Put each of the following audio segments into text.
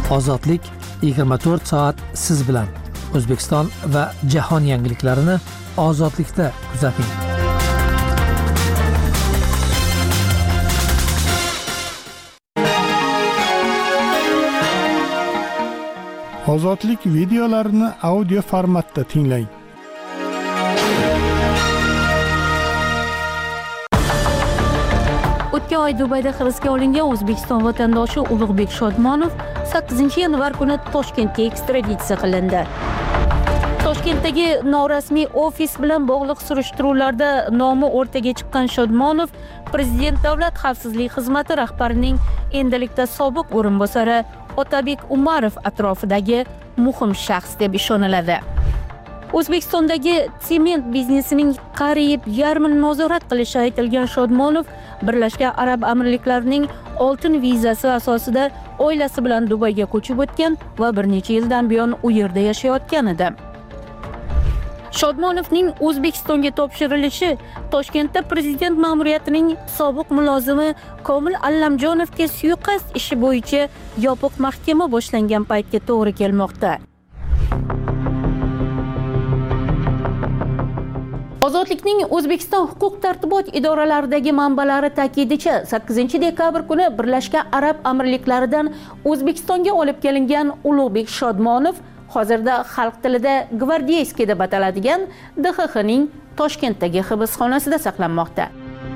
Ozodlik 24 soat siz bilan. O'zbekiston va jahon yangiliklarini ozodlikda kuzating. Ozodlik videolarini audio formatda tinglang. O'tgan oy Dubayda hibsga olingan O'zbekiston vatandoshi Ulug'bek Shodmonov 8-yanvar kuni Toshkentga ekstraditsiya qilindi. Toshkentdagi norasmiy ofis bilan bog'liq surishtiruvlarda nomi o'rtaga chiqqan Shodmonov Prezident Davlat xavfsizlik xizmati rahbarining endilikda sobiq o'rinbosari Otabek Umarov atrofidagi muhim shaxs deb ishoniladi. O'zbekistondagi sement biznesining qariyb yarmini nazorat qilishi aytilgan Shodmonov Birlashgan Arab Amirliklarining oltin vizasi asosida oilasi bilan Dubayga ko'chib o'tgan va bir necha yildan buyon u yerda yashayotgan edi. Shodmonovning O'zbekistonga topshirilishi Toshkentda prezident ma'muriyatining sobiq mulozimi Komil Allamjonovga suiqasd ishi bo'yicha yopiq mahkama boshlangan paytga to'g'ri kelmoqda. Ozodlikning O'zbekiston huquq-tartibot idoralaridagi manbalari ta'kidicha 8-dekabr kuni Birlashgan Arab Amirliklaridan O'zbekistonga olib kelingan Ulug'bek Shodmonov hozirda xalq tilida Gvardeyskiy deb ataladigan DXXning Toshkentdagi hibsxonasida saqlanmoqda.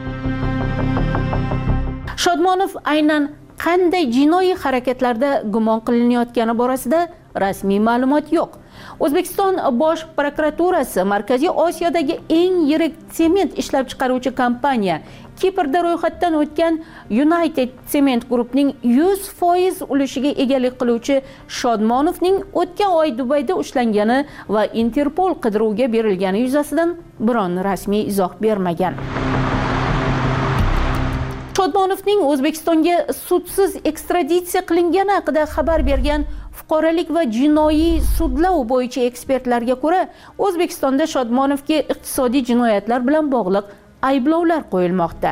Shodmonov aynan qanday jinoiy harakatlarda gumon qilinayotgani borasida rasmiy ma'lumot yo'q. O'zbekiston Bosh prokuraturasi Markaziy Osiyodagi eng yirik sement ishlab chiqaruvchi kompaniya Kiprda ro'yxatdan o'tgan United Cement Group'ning 100% ulushiga egalik qiluvchi Shodmonovning o'tgan oy Dubayda ushlangani va Interpol qidiruvga berilgani yuzasidan biron rasmiy izoh bermagan. Shodmonovning O'zbekistonga sudsiz ekstraditsiya qilingani haqida xabar bergan fuqarolik va jinoiy sudlov bo'yicha ekspertlarga ko'ra, O'zbekistonda Shodmonovga iqtisodiy jinoyatlar bilan bog'liq ayblovlar qo'yilmoqda.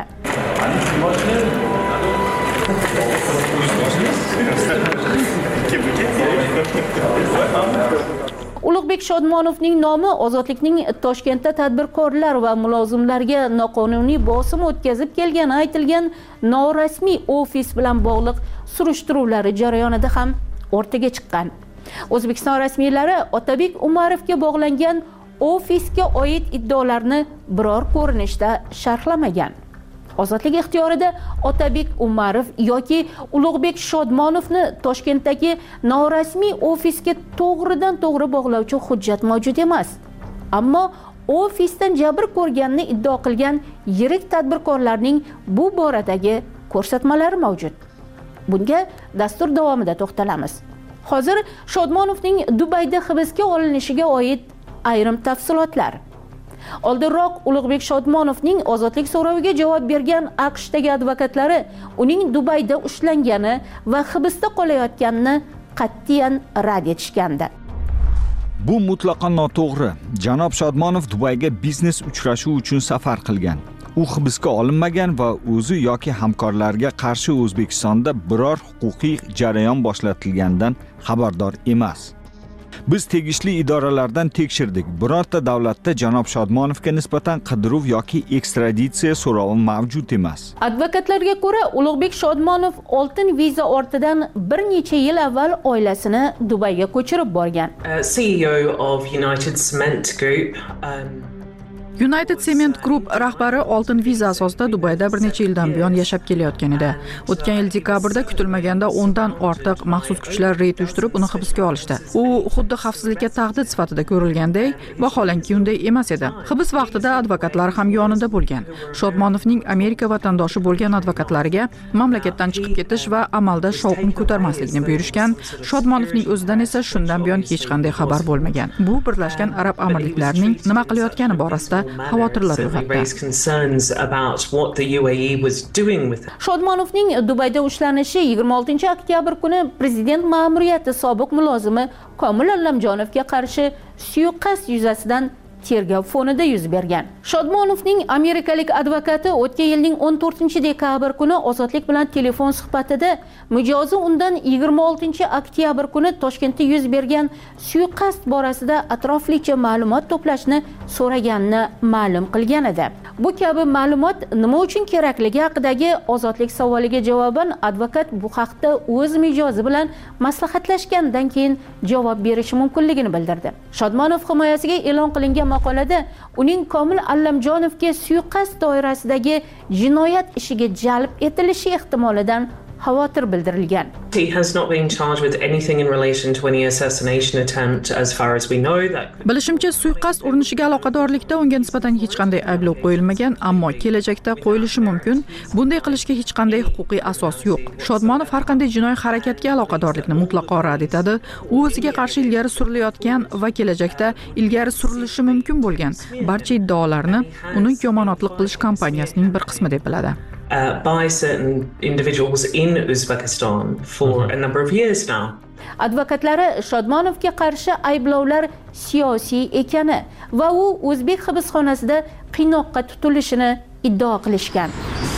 Ulug'bek Shodmonovning nomi Ozodlikning Toshkentda tadbirkorlar va mulozimlarga noqonuniy bosim o'tkazib kelgani aytilgan norasmiy ofis bilan bog'liq surishtiruvlari jarayonida ham o'rtaga chiqqan. O'zbekiston rasmiylari Otabek Umarovga bog'langan ofisga oid iddaolarni biror ko'rinishda sharhlamagan. Ozodlik ixtiyorida Otabek Umarov yoki Ulug'bek Shodmonovni Toshkentdagi norasmiy ofisga to'g'ridan-to'g'ri bog'lovchi hujjat mavjud emas. Ammo ofisdan jabr ko'rganini iddao qilgan yirik tadbirkorlarning bu boradagi ko'rsatmalari mavjud. Bunga dastur davomida to'xtalamiz. Hozir Shodmonovning Dubayda hibsga olinishiga oid ayrim tafsilotlar. Oldinroq Ulug'bek Shodmonovning ozodlik so'roviga javob bergan AQShdagi advokatlari uning Dubayda ushlangani va hibsda qolayotganini qat'iyan rad etishgandi. Bu mutlaqo noto'g'ri. Janob Shodmonov Dubayga biznes uchrashuvi uchun safar qilgan. U hibsga olinmagan va o'zi yoki hamkorlarga qarshi O'zbekistonda biror huquqiy jarayon boshlatilganidan xabardor emas. Biz tegishli idoralardan tekshirdik. Birorta davlatda janob Shodmonovga nisbatan qidiruv yoki ekstraditsiya so'rovi mavjud emas. Advokatlarga ko'ra, Ulug'bek Shodmonov oltin viza ortidan bir necha yil avval oilasini Dubayga ko'chirib borgan. CEO of United Cement Group United Cement Group rahbari oltin viza asosida Dubayda bir necha yildan buyon yashab kelayotgan edi. O'tgan yil dekabrda kutilmaganda 10 dan ortiq maxsus kuchlar reyd uyushtirib uni hibsga olishdi. U xuddi xavfsizlikka tahdid sifatida ko'rilganday, vaholanki unday emas edi. Hibs vaqtida advokatlar ham yonida bo'lgan. Shodmonovning Amerika vatandoshi bo'lgan advokatlariga mamlakatdan chiqib ketish va amalda shovqin ko'tarmaslikni buyurishgan. Shodmonovning o'zidan esa shundan buyon hech qanday xabar bo'lmagan. Bu Birlashgan Arab Amirliklarining nima qilayotgani borasida xavotirlar uyg'otdi. Shodmonovning Dubayda ushlanishi 26 oktyabr kuni prezident ma'muriyati sobiq mulozimi Komil Allamjonovga qarshi suiqasd yuzasidan tergov fonida yuz bergan. Shodmonovning amerikalik advokati o'tgan yilning 14-dekabr kuni Ozodlik bilan telefon suhbatida mijozi undan 26-oktyabr kuni Toshkentda yuz bergan suiqasd borasida atroflicha ma'lumot to'plashni so'raganini ma'lum qilgan edi. Bu kabi ma'lumot nima uchun kerakligi haqidagi Ozodlik savoliga javoban advokat bu haqda o'z mijozi bilan maslahatlashgandan keyin javob berishi mumkinligini bildirdi. Shodmonov himoyasiga e'lon qilingan maqolada uning Komil Allamjonovga suiqasd doirasidagi jinoyat ishiga jalb etilishi ehtimolidan xavotir bildirilgan. He has not been charged with anything in relation to any assassination attempt as far as we know. Bilishimcha, suiqasd urinishiga aloqadorlikda unga nisbatan hech qanday ayblov qo'yilmagan, ammo kelajakda qo'yilishi mumkin. Bunday qilishga hech qanday huquqiy asos yo'q. Shodmonov har qanday jinoiy harakatga aloqadorlikni mutlaqo rad etadi. U o'ziga qarshi ilgari surilayotgan va kelajakda ilgari surilishi mumkin bo'lgan barcha iddaolarni uni yomonotlik qilish kampaniyasining bir qismi deb biladi. By certain individuals in Uzbekistan for a number of years now. Advokatlari Shodmonovga qarshi ayblovlar siyosiy ekani va u o'zbek hibsxonasida qiynoqqa tutilishini iddao qilishgan.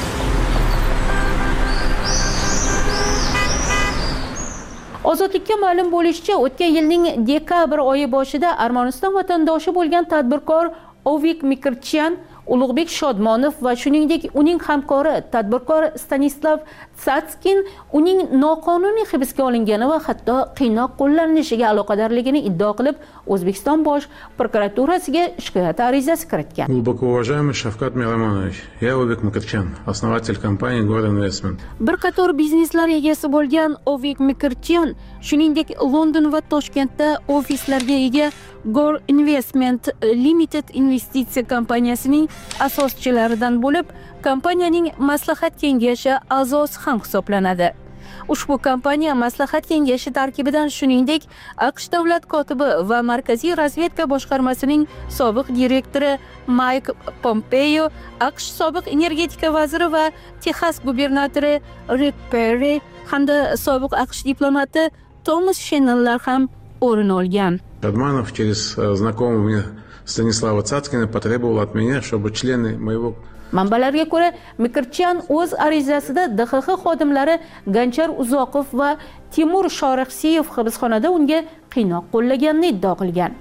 Ozodlikka ma'lum bo'lishicha, o'tgan yilning dekabr oyi boshida Armaniston vatandoshi bo'lgan tadbirkor Ovik Mikrchyan, Ulug'bek Shodmonov va shuningdek uning hamkori tadbirkor Stanislav Tsatskin uning noqonuniy hibsga olingani va hatto qiynoq qo'llanishiga aloqadorligini iddao qilib, O'zbekiston bosh prokuraturasiga shikoyat arizasi kiritgan. Глубоко уважаемый Шавкат Миромонович, я Овик Микрчян, основатель компании Gor Investment. Bir qator bizneslar egasi bo'lgan Ovik Mikrchyan, shuningdek London va Toshkentda ofislarga ega Gor Investment Limited investitsiya kompaniyasining asoschilaridan bo'lib, kompaniyaning maslahat kengashi a'zosi ham hisoblanadi. Ushbu kompaniya maslahat kengashi tarkibidan shuningdek AQSh davlat kotibi va Markaziy razvedka boshqarmasining sobiq direktori Mike Pompeo, AQSh sobiq energetika vaziri va Texas gubernatori Rick Perry hamda sobiq AQSh diplomati Thomas Shannonlar ham o'rin olgan. Шадманов через знакомого мне Станислава Цацкина потребовал от меня, чтобы члены моего Manbalarga ko'ra, Mikrchyan o'z arizasida DXX xodimlari Ganchar Uzoqov va Timur Shorixsiyev hibsxonada unga qiynoq qo'llaganini iddao qilgan.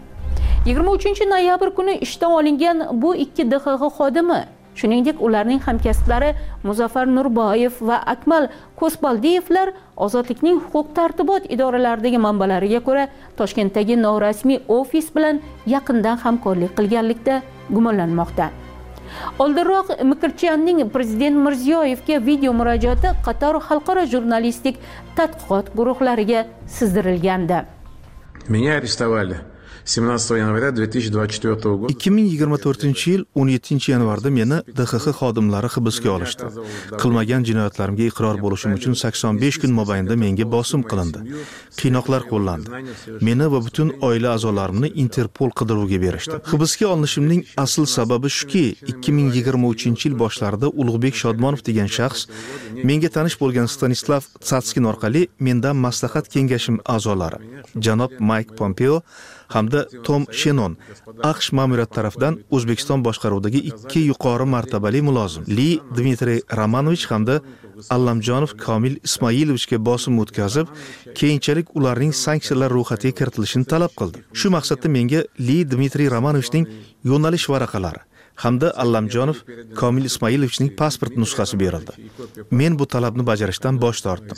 23-noyabr kuni ishdan olingan bu ikki DXX xodimi, shuningdek ularning hamkasblari Muzaffar Nurboyev va Akmal Ko'sbaldiyevlar Ozodlikning huquq-tartibot idoralaridagi manbalariga ko'ra Toshkentdagi norasmiy ofis bilan yaqindan hamkorlik qilganlikda gumonlanmoqda. Oldinroq Mikrchyanning Prezident Mirziyoyevga video murojaati qator xalqaro jurnalistik tadqiqot guruhlariga sizdirilgandi. Меня арестовали 17 yanvar 2024 года. 2024-yil 17-yanvarda meni DXX xodimlari hibsga olishdi. Qilmagan jinoyatlarimga iqror bo'lishim uchun 85 kun mobaynida menga bosim qilindi. Qiynoqlar qo'llandi. Meni va butun oila a'zolarimni Interpol qidiruvga berishdi. Hibsga olinishimning asl sababi shuki, 2023-yil boshlarida Ulug'bek Shodmonov degan shaxs menga tanish bo'lgan Stanislav Tsatskin orqali mendan maslahat kengashim a'zolari, janob Mike Pompeo hamda Tom Shannon AQSh ma'muriyati tomonidan O'zbekiston boshqaruvidagi ikki yuqori martabali mulozim Li Dmitriy Romanovich hamda Allamjonov Komil Ismoilovichga bosim o'tkazib, keyinchalik ularning sanksiyalar ro'yxatiga kiritilishini talab qildi. Shu maqsadda menga Li Dmitriy Romanovичning yo'nalish varaqalari hamda Allamjonov Komil Ismoilovichning pasport nusxasi berildi. Men bu talabni bajarishdan bosh tortdim.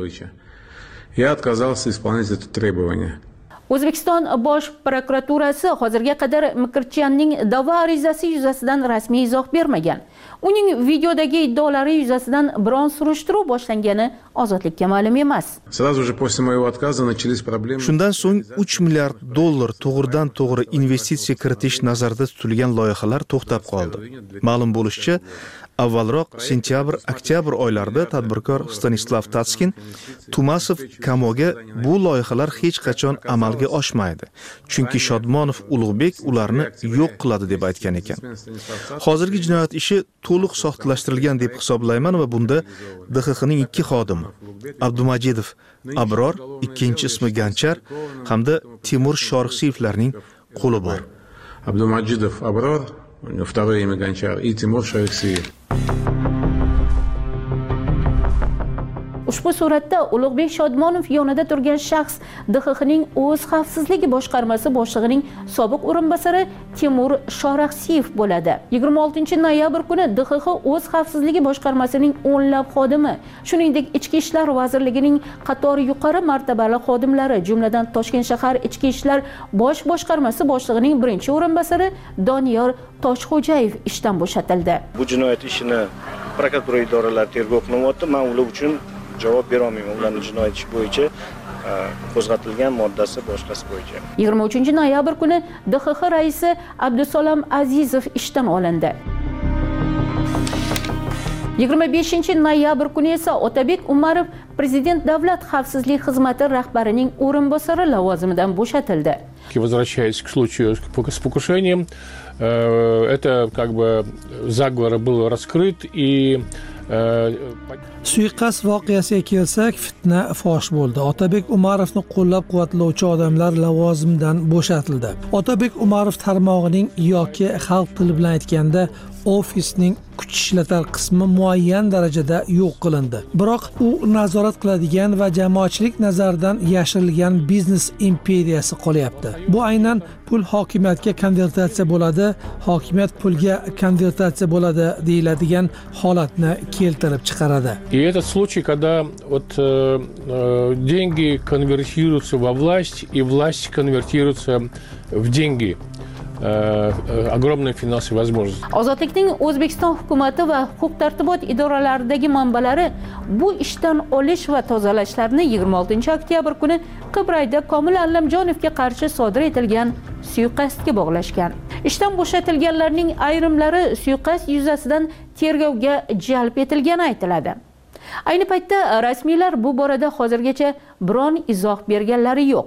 Я отказался исполнять это требование. O'zbekiston bosh prokuraturasi hozirga qadar Mikrchyanning da'vo arizasi yuzasidan rasmiy izoh bermagan. Uning videodagi iddaolari yuzasidan biron surishtiruv boshlangani Ozodlikka ma'lum emas. Сразу же после моего отказа начались проблемы. Shundan so'ng $3 milliard to'g'ridan-to'g'ri investitsiya kiritish nazarda tutilgan loyihalar to'xtab qoldi. Ma'lum bo'lishicha, avvalroq sentyabr-oktyabr oylarida tadbirkor Stanislav Tatskin Tumasov kamoga bu loyihalar hech qachon amalga oshmaydi, chunki Shodmonov Ulug'bek ularni yo'q qiladi deb aytgan ekan. Hozirgi jinoyat ishi to'liq soxtalashtirilgan deb hisoblayman va bunda DXXning ikki xodimi, Abdumajidov Abror, ikkinchi ismi Ganchar hamda Timur Shorixsiyevlarning qo'li bor. Абдумаджидов Аброр, у него второе имя Гончар, и Тимур Шариксиев. Ushbu suratda Ulug'bek Shodmonov yonida turgan shaxs DXXning o'z xavfsizligi boshqarmasi boshlig'ining sobiq o'rinbosari Timur Shoraxsiyev bo'ladi. 26-noyabr kuni DXX o'z xavfsizligi boshqarmasining o'nlab xodimi, shuningdek Ichki ishlar vazirligining qator yuqori martabali xodimlari, jumladan Toshkent shahar Ichki ishlar bosh boshqarmasi boshlig'ining birinchi o'rinbosari Doniyor Toshxo'jayev ishdan bo'shatildi. Bu jinoyat ishini prokuratura idoralari tergov qilyapti. Men ular uchun javob bera olmayman. Ularning jinoyat ishi bo'yicha qo'zg'atilgan moddasi boshqasi bo'yicha. 23-noyabr kuni DXX raisi Abdusalom Azizov ishdan olindi. 25-noyabr kuni esa Otabek Umarov Prezident Davlat xavfsizlik xizmati rahbarining o'rinbosari lavozimidan bo'shatildi. Возвращаясь к случаю с покушением, это как бы заговор был раскрыт и suiqasd voqeasiga kelsak, fitna fosh bo'ldi. Otabek Umarovni qo'llab-quvvatlovchi odamlar lavozimdan bo'shatildi. Otabek Umarov tarmog'ining yoki xalq tili bilan aytganda ofisning kuch ishlatar qismi muayyan darajada yo'q qilindi. Biroq u nazorat qiladigan va jamoatchilik nazaridan yashirilgan biznes imperiyasi qolyapti. Bu aynan pul hokimiyatga konvertatsiya bo'ladi, hokimiyat pulga konvertatsiya bo'ladi deyiladigan holatni keltirib chiqaradi. И этот случай, когда вот деньги конвертируются во власть, и власть конвертируется в деньги. Огромные финансовые возможности. Ozodlikning O'zbekiston hukumati va huquq-tartibot idoralaridagi manbalari bu ishdan olish va tozalashlarni 26-oktyabr kuni Qibrayda Komil Allamjonovga qarshi sodir etilgan suiqasdga bog'lashgan. Ishdan bo'shatilganlarning ayrimlari suiqasd yuzasidan tergovga jalb etilgani aytiladi. Ayni paytda rasmiylar bu borada hozirgacha biron izoh berganlari yo'q.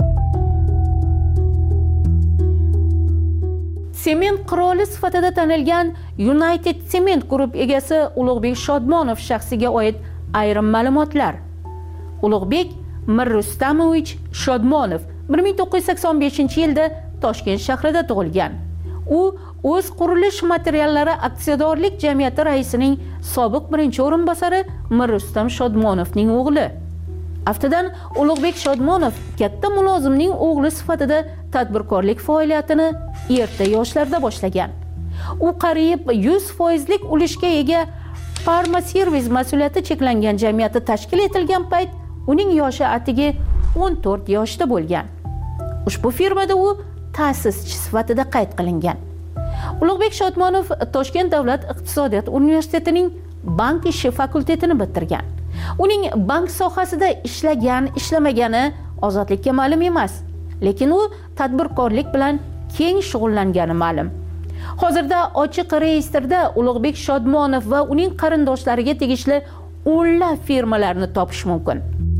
Sement qiroli sifatida tanilgan United Cement Group egasi Ulug'bek Shodmonov shaxsiga oid ayrim ma'lumotlar. Ulug'bek Mirrustamovich Shodmonov 1985-yilda Toshkent shahrida tug'ilgan. U o'z qurilish materiallari aksiyadorlik jamiyati raisining sobiq birinchi o'rinbosari Mirrustam Shodmonovning o'g'li. Aftidan Ulug'bek Shodmonov katta mulozimning o'g'li sifatida tadbirkorlik faoliyatini erta yoshlarda boshlagan. U qariyb 100% ulushga ega Parma Service mas'uliyati cheklangan jamiyati tashkil etilgan payt uning yoshi atigi 14 yoshda bo'lgan. Ushbu firmada u ta'sischi sifatida qayd qilingan. Ulug'bek Shodmonov Toshkent davlat iqtisodiyot universitetining bank ishi fakultetini bitirgan. Uning bank sohasida ishlamagani ozodlikka ma'lum emas, lekin u tadbirkorlik bilan keng shug'ullangani ma'lum. Hozirda ochiq reyestrda Ulug'bek Shodmonov va uning qarindoshlariga tegishli o'nlab firmalarni topish mumkin.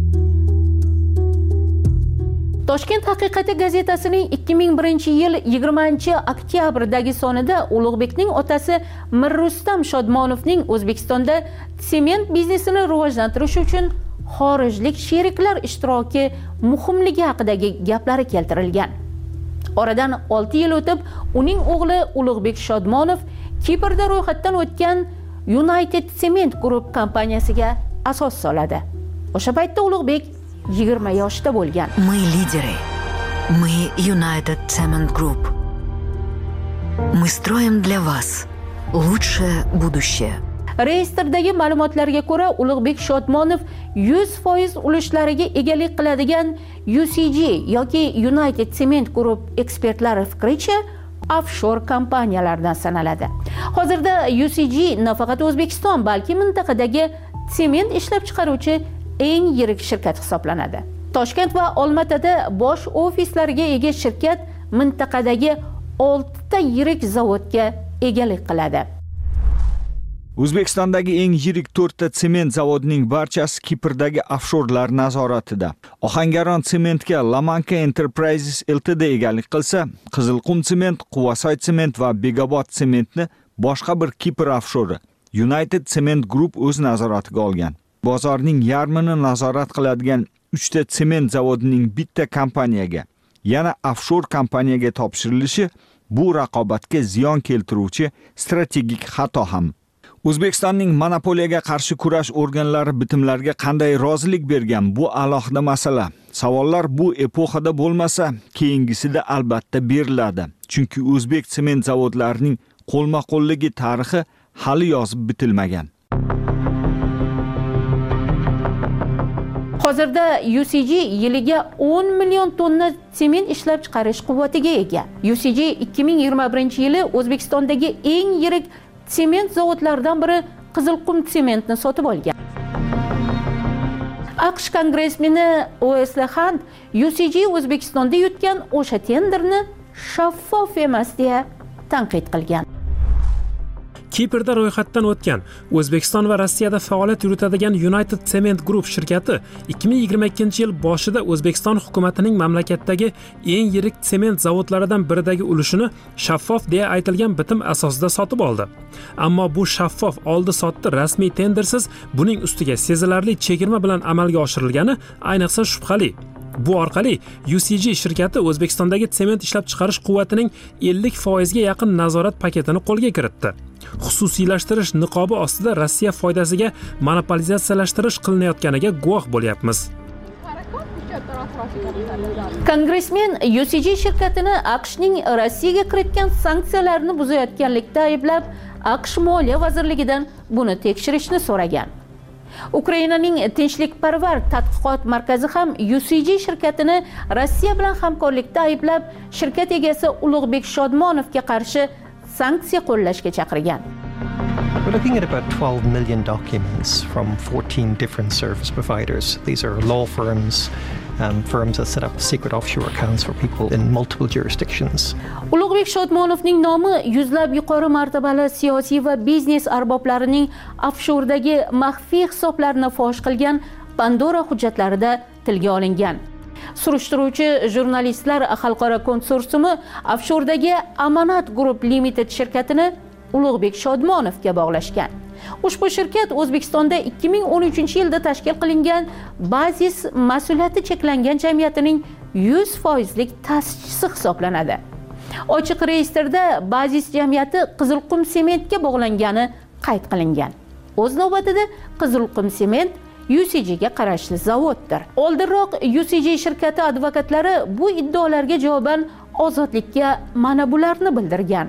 Toshkent haqiqati gazetasining 2001-yil 20-oktyabrdagi sonida Ulug'bekning otasi Mirrustam Shodmonovning O'zbekistonda sement biznesini rivojlantirish uchun xorijlik sheriklar ishtiroki muhimligi haqidagi gaplari keltirilgan. Oradan 6 yil o'tib, uning o'g'li Ulug'bek Shodmonov Kiprda ro'yxatdan o'tgan United Cement Group kompaniyasiga asos soladi. O'sha paytda Ulug'bek 20 yoshda bo'lgan. Мы лидеры. Мы United Cement Group. Мы строим для вас лучшее будущее. Reyestrdagi ma'lumotlarga ko'ra, Ulug'bek Shodmonov 100% ulushlariga egalik qiladigan UCG yoki United Cement Group ekspertlari fikricha offshore kompaniyalardan sanaladi. Hozirda UCG nafaqat O'zbekiston, balki mintaqadagi sement ishlab chiqaruvchi eng yirik shirkat hisoblanadi. Toshkent va Olmaotada bosh ofislariga ega shirkat mintaqadagi 6 ta yirik zavodga egalik qiladi. O'zbekistondagi eng yirik 4 ta sement zavodining barchasi Kiprdagi offshorlar nazoratida. Ohangaron Sementga Lamanka Enterprises Ltd egalik qilsa, Qizilqum Sement, Quvasoy Sement va Begobod Sementni boshqa bir Kipr offshori United Cement Group o'z nazoratiga olgan. Bozorning yarmini nazorat qiladigan 3 ta sement zavodining bitta kompaniyaga, yana offshore kompaniyaga topshirilishi Bu raqobatga ziyon keltiruvchi strategik xato ham. O'zbekistonning monopoliyaga qarshi kurash organlari bitimlarga qanday rozilik bergan, bu alohida masala. Savollar bu epoxada bo'lmasa, keyingisida albatta beriladi. Chunki o'zbek sement zavodlarining qo'lma-qo'lligi tarixi hali yozib bitilmagan. Hozirda UCG yiliga 10 million tonna sement ishlab chiqarish quvvatiga ega. UCG 2021-yili O'zbekistondagi eng yirik sement zavodlaridan biri Qizilqum sementni sotib olgan. AQSh kongressmeni Wesley Hunt UCG O'zbekistonda yutgan o'sha tenderni shaffof emas deya tanqid qilgan. Kiprda ro'yxatdan o'tgan O'zbekiston va Rossiyada faoliyat yuritadigan United Cement Group shirkati 2022-yil boshida O'zbekiston hukumatining mamlakatdagi eng yirik sement zavodlaridan biridagi ulushini shaffof deya aytilgan bitim asosida sotib oldi. Ammo bu shaffof oldi-sotdi rasmiy tendersiz, buning ustiga sezilarli chegirma bilan amalga oshirilgani ayniqsa shubhali. Bu orqali UCG shirkati O'zbekistondagi sement ishlab chiqarish quvvatining 50% ga yaqin nazorat paketini qo'lga kiritdi. Xususiylashtirish niqobi ostida Rossiya foydasiga monopolizatsiyalashtirish qilinayotganiga guvoh bo'lyapmiz. Kongressmen UCG shirkatini AQShning Rossiyaga kiritgan sanksiyalarni buzayotganlikda ayblab, AQSh Moliya vazirligidan buni tekshirishni so'ragan. Ukrainaning tinchlikparvar tadqiqot markazi ham UCG shirkatini Rossiya bilan hamkorlikda ayblab, shirkat egasi Ulug'bek Shodmonovga qarshi sanksiya qo'llashga chaqirgan. We're looking at about 12 million documents from 14 different service providers. These are law firms, firms that set up secret offshore accounts for people in multiple jurisdictions. Ulug'bek Shodmonovning nomi yuzlab yuqori martabali siyosiy va biznes arboblarining offshordagi maxfiy hisoblarini fosh qilgan Pandora hujjatlarida tilga olingan. Surishtiruvchi jurnalistlar xalqaro konsorsiumi offshordagi Amanat Group Limited shirkatini Ulug'bek Shodmonovga bog'lashgan. Ushbu shirkat O'zbekistonda 2013-yilda tashkil qilingan Bazis mas'uliyati cheklangan jamiyatining 100% ta'sischisi hisoblanadi. Ochiq reyestrda Bazis jamiyati Qizilqum sementga bog'langani qayd qilingan. O'z navbatida Qizilqum sement UCG ga qarashli zavoddir. Oldinroq UCG shirkati advokatlari bu iddaolarga javoban ozodlikka mana bularni bildirgan.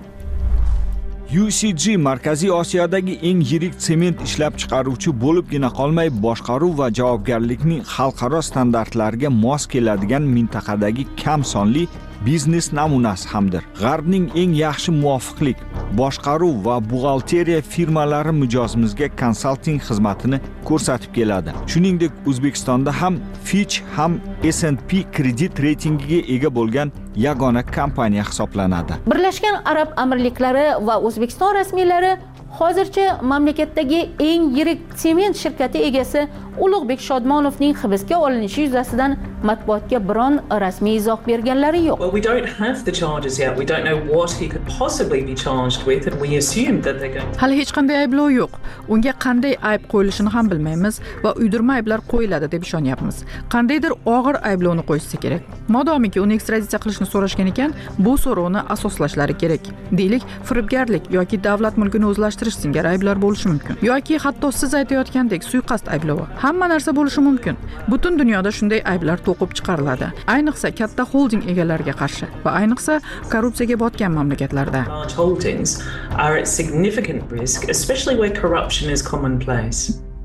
UCG Markaziy Osiyodagi eng yirik sement ishlab chiqaruvchi bo'libgina qolmay, boshqaruv va javobgarlikning xalqaro standartlariga mos keladigan mintaqadagi kam sonli biznes namunasi hamdir. G'arbning eng yaxshi muvofiqlik, boshqaruv va buxgalteriya firmalari mijozimizga konsalting xizmatini ko'rsatib keladi. Shuningdek, O'zbekistonda ham Fitch ham S&P kredit reytingiga ega bo'lgan yagona kompaniya hisoblanadi. Birlashgan Arab Amirliklari va O'zbekiston rasmiylari hozircha mamlakatdagi eng yirik sement shirkati egasi Ulug'bek Shodmonovning hibsga olinishi yuzasidan matbuotga biron rasmiy izoh berganlari yo'q. Well, we don't have the charges yet. We don't know what he could possibly be charged with, and we assume that they're going to... Hali hech qanday ayblov yo'q. Unga qanday ayb qo'yilishini ham bilmaymiz va uydirma ayblar qo'yiladi deb ishonyapmiz. Qandaydir og'ir ayblovni qo'yishsa kerak. Modomiki uni ekstraditsiya qilishni so'rashgan ekan, bu so'rovni asoslashlari kerak. Deylik, firibgarlik yoki davlat mulkini o'zlashtirish singari ayblar bo'lishi mumkin. Yoki hatto siz aytayotgandek suiqasd ayblovi. Hamma narsa bo'lishi mumkin. Butun dunyoda shunday ayblar to'qib chiqariladi. Ayniqsa katta holding egalariga qarshi va ayniqsa korrupsiyaga botgan mamlakatlarda. Large holdings are at significant risk, especially where corruption is commonplace.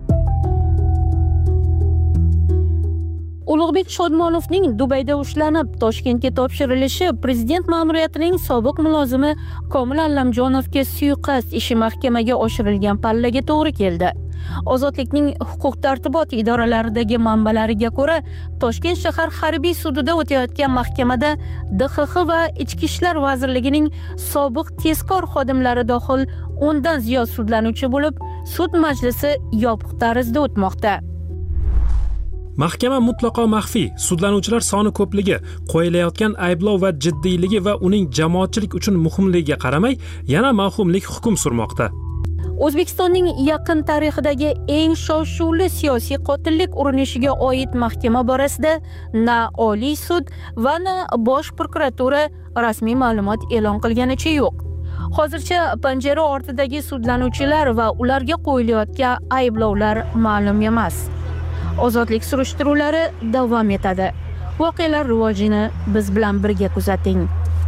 Ulug'bek Shodmonovning Dubayda ushlanib Toshkentga topshirilishi prezident ma'muriyatining sobiq mulozimi Komil Allamjonovga suiqasd ishi mahkamaga oshirilgan pallaga to'g'ri keldi. Ozodlikning huquq-tartibot idoralaridagi manbalariga ko'ra, Toshkent shahar harbiy sudida o'tayotgan mahkamada DXX va Ichki ishlar vazirligining sobiq tezkor xodimlari dohil 10 dan ziyod sudlanuvchi bo'lib, sud majlisi yopiq tarzda o'tmoqda. Mahkama mutlaqo maxfiy, sudlanuvchilar soni ko'pligi, qo'yilayotgan ayblov va jiddiyligi va uning jamoatchilik uchun muhimligiga qaramay, yana mavhumlik hukm surmoqda. O'zbekistonning yaqin tarixidagi eng shov-shuvli siyosiy qotillik urinishiga oid mahkama borasida na Oliy sud va na Bosh prokuratura rasmiy ma'lumot e'lon qilganicha yo'q. Hozircha panjara ortidagi sudlanuvchilar va ularga qo'yilayotgan ayblovlar ma'lum emas. Ozodlik surishtiruvlari davom etadi. Voqealar rivojini biz bilan birga kuzating.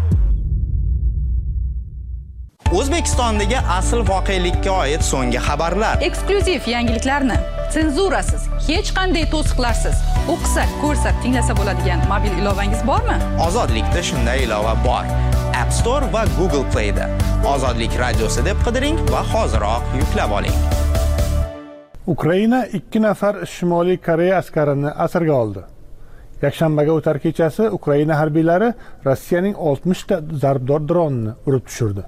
O'zbekistondagi asl voqelikka oid so'nggi xabarlar. Eksklyuziv yangiliklarni senzurasiz, hech qanday to'siqlarsiz o'qisa, ko'rsa, tinglasa bo'ladigan mobil ilovangiz bormi? Ozodlikda shunday ilova bor. App Store va Google Play da. Ozodlik radiosi deb qidiring va hoziroq yuklab oling. Ukraina 2 nafar Shimoliy Koreya askarini asirga oldi. Yakshanbaga o'tar kechasi Ukraina harbiylari Rossiyaning 60 ta zarbdor dronini urib tushirdi.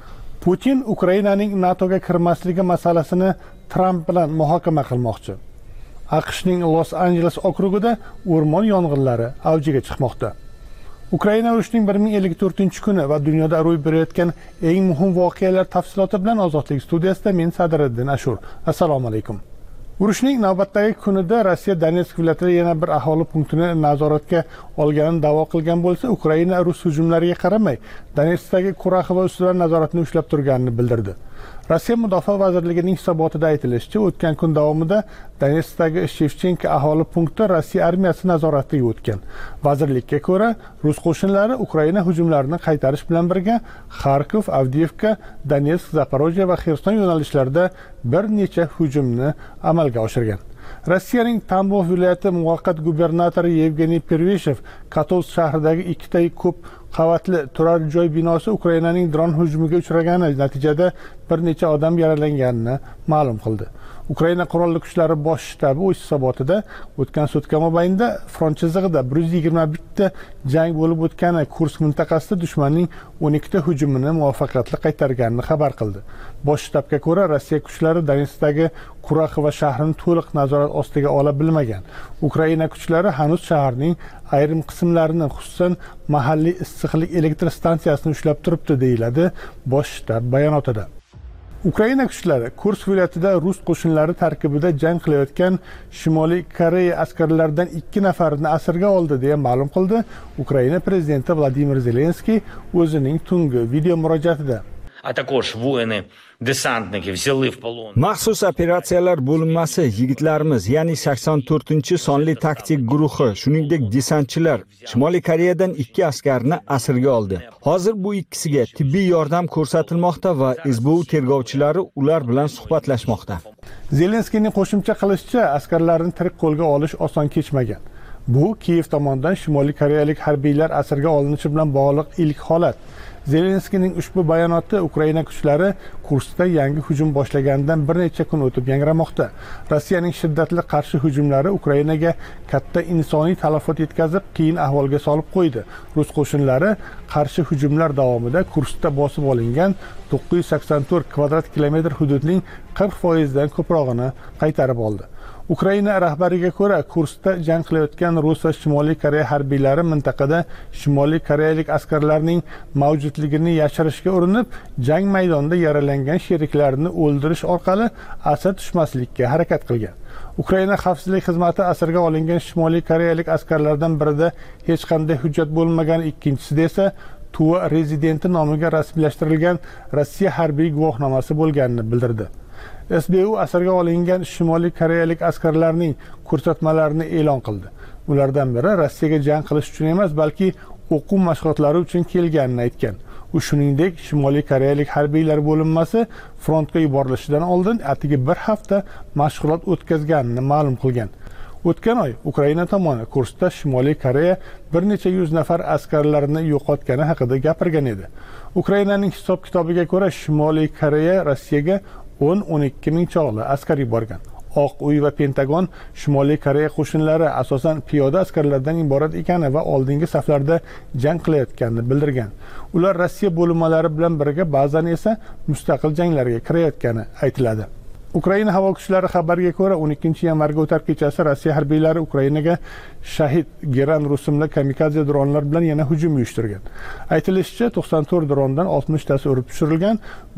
Putin Ukrainaning NATOga kirmasligi masalasini Tramp bilan muhokama qilmoqchi. AQShning Los Angeles okrugida o'rmon yong'inlari avjiga chiqmoqda. Ukraina urushining 1054-kuni va dunyoda ro'y berayotgan eng muhim voqealar tafsiloti bilan Ozodlik studiyasida men Sadiriddin Ashur. Assalomu alaykum. Urushning navbatdagi kunida Rossiya Donetsk viloyatida yana bir aholi punktini nazoratga olganini da'vo qilgan bo'lsa, Ukraina rus hujumlariga qaramay Donetskdagi Kuraxova ustidan nazoratni ushlab turganini bildirdi. Rossiya Mudofaa vazirligining hisobotida aytilishicha, o'tgan kun davomida Donetskdagi Shevchenko aholi punkti Rossiya armiyasi nazoratiga o'tgan. Vazirlikka ko'ra, rus qo'shinlari Ukraina hujumlarini qaytarish bilan birga Kharkov, Avdiivka, Donetsk, Zaporojye va Xerson yo'nalishlarida bir necha hujumni amalga oshirgan. Rossiyaning Tambov viloyati muvaqqat gubernatori Yevgeniy Perveshev Kotovsk shahridagi ikkita ko'p qavatli turar joy binosi Ukrainaning dron hujumiga uchragani natijada bir necha odam yaralanganini ma'lum qildi. Ukraina qurolli kuchlari bosh shtabi o'z hisobotida o'tgan sutka mobaynida front chizig'ida 121 ta jang bo'lib o'tgani, Kursk mintaqasida dushmanning 12 ta hujumini muvaffaqiyatli qaytarganini xabar qildi. Bosh shtabga ko'ra, Rossiya kuchlari Donetskdagi Kuraxova shahrini to'liq nazorat ostiga ola bilmagan. Ukraina kuchlari hanuz shaharning ayrim qismlarini, xususan mahalliy issiqlik elektr stansiyasini ushlab turibdi, deyiladi bosh shtab bayonotida. Ukraina kuchlari Kursk viloyatida rus qo'shinlari tarkibida jang qilayotgan Shimoliy Koreya askarlaridan 2 nafarini asirga oldi deya ma'lum qildi Ukraina prezidenti Vladimir Zelenskiy o'zining tungi video murojaatida. А також воїни-десантники взяли в полон. Maxsus operatsiyalar bo'linmasi yigitlarimiz, ya'ni 84-sonli taktik guruhi, shuningdek desantchilar Shimoliy Koreyadan 2 askarni asirga oldi. Hozir bu ikkisiga tibbiy yordam ko'rsatilmoqda va SBU tergovchilari ular bilan suhbatlashmoqda. Zelenskiyning qo'shimcha qilishicha, askarlarni tirik qo'lga olish oson kechmagan. Bu Kiyev tomonidan Shimoliy Koreyalik harbiylar asirga olinishi bilan bog'liq ilk holat. Zelenskiyning ushbu bayonoti Ukraina kuchlari Kurskda yangi hujum boshlaganidan bir necha kun o'tib yangramoqda. Rossiyaning shiddatli qarshi hujumlari Ukrainaga katta insoniy talafot yetkazib, qiyin ahvolga solib qo'ydi. Rus qo'shinlari qarshi hujumlar davomida Kurskda bosib olingan 984 kvadrat kilometr hududning 40% dan ko'prog'ini qaytarib oldi. Ukraina rahbariga ko'ra, Kurskda jang qilayotgan Rus va Shimoliy Koreya harbiylari mintaqada Shimoliy Koreyalik askarlarning mavjudligini yashirishga urinib, jang maydonida yaralangan sheriklarini o'ldirish orqali asir tushmaslikka harakat qilgan. Ukraina xavfsizlik xizmati asirga olingan Shimoliy Koreyalik askarlardan birida hech qanday hujjat bo'lmagan, ikkinchisida esa Tuva rezidenti nomiga rasmiylashtirilgan Rossiya harbiy guvohnomasi bo'lganini bildirdi. SBU asirga olingan Shimoliy Koreyalik askarlarning ko'rsatmalarini e'lon qildi. Ulardan biri Rossiyaga jang qilish uchun emas, balki o'quv mashg'ulotlari uchun kelganini aytgan. U shuningdek, Shimoliy Koreyalik harbiylar bo'linmasi frontga yuborilishidan oldin atigi bir hafta mashg'ulot o'tkazganini ma'lum qilgan. O'tgan oy Ukraina tomoni Kurskda Shimoliy Koreya bir necha yuz nafar askarlarini yo'qotgani haqida gapirgan edi. Ukrainaning hisob-kitobiga ko'ra, Shimoliy Koreya Rossiyaga 10-12 ming chog'li askar yuborgan. Oq uy va Pentagon Shimoliy Koreya qo'shinlari asosan piyoda askarlardan iborat ekani va oldingi saflarda jang qilayotganini bildirgan. Ular Rossiya bo'linmalari bilan birga ba'zan esa mustaqil janglarga kirayotgani aytiladi. Ukraina havo kuchlari xabariga ko'ra 12-yanvarga o'tar kechasi Rossiya harbiylari Ukrainaga Shahid Geran rusumli kamikadze dronlar bilan yana hujum uyushtirgan. Aytilishicha, 94 drondan 60 tasi urib tushirilgan,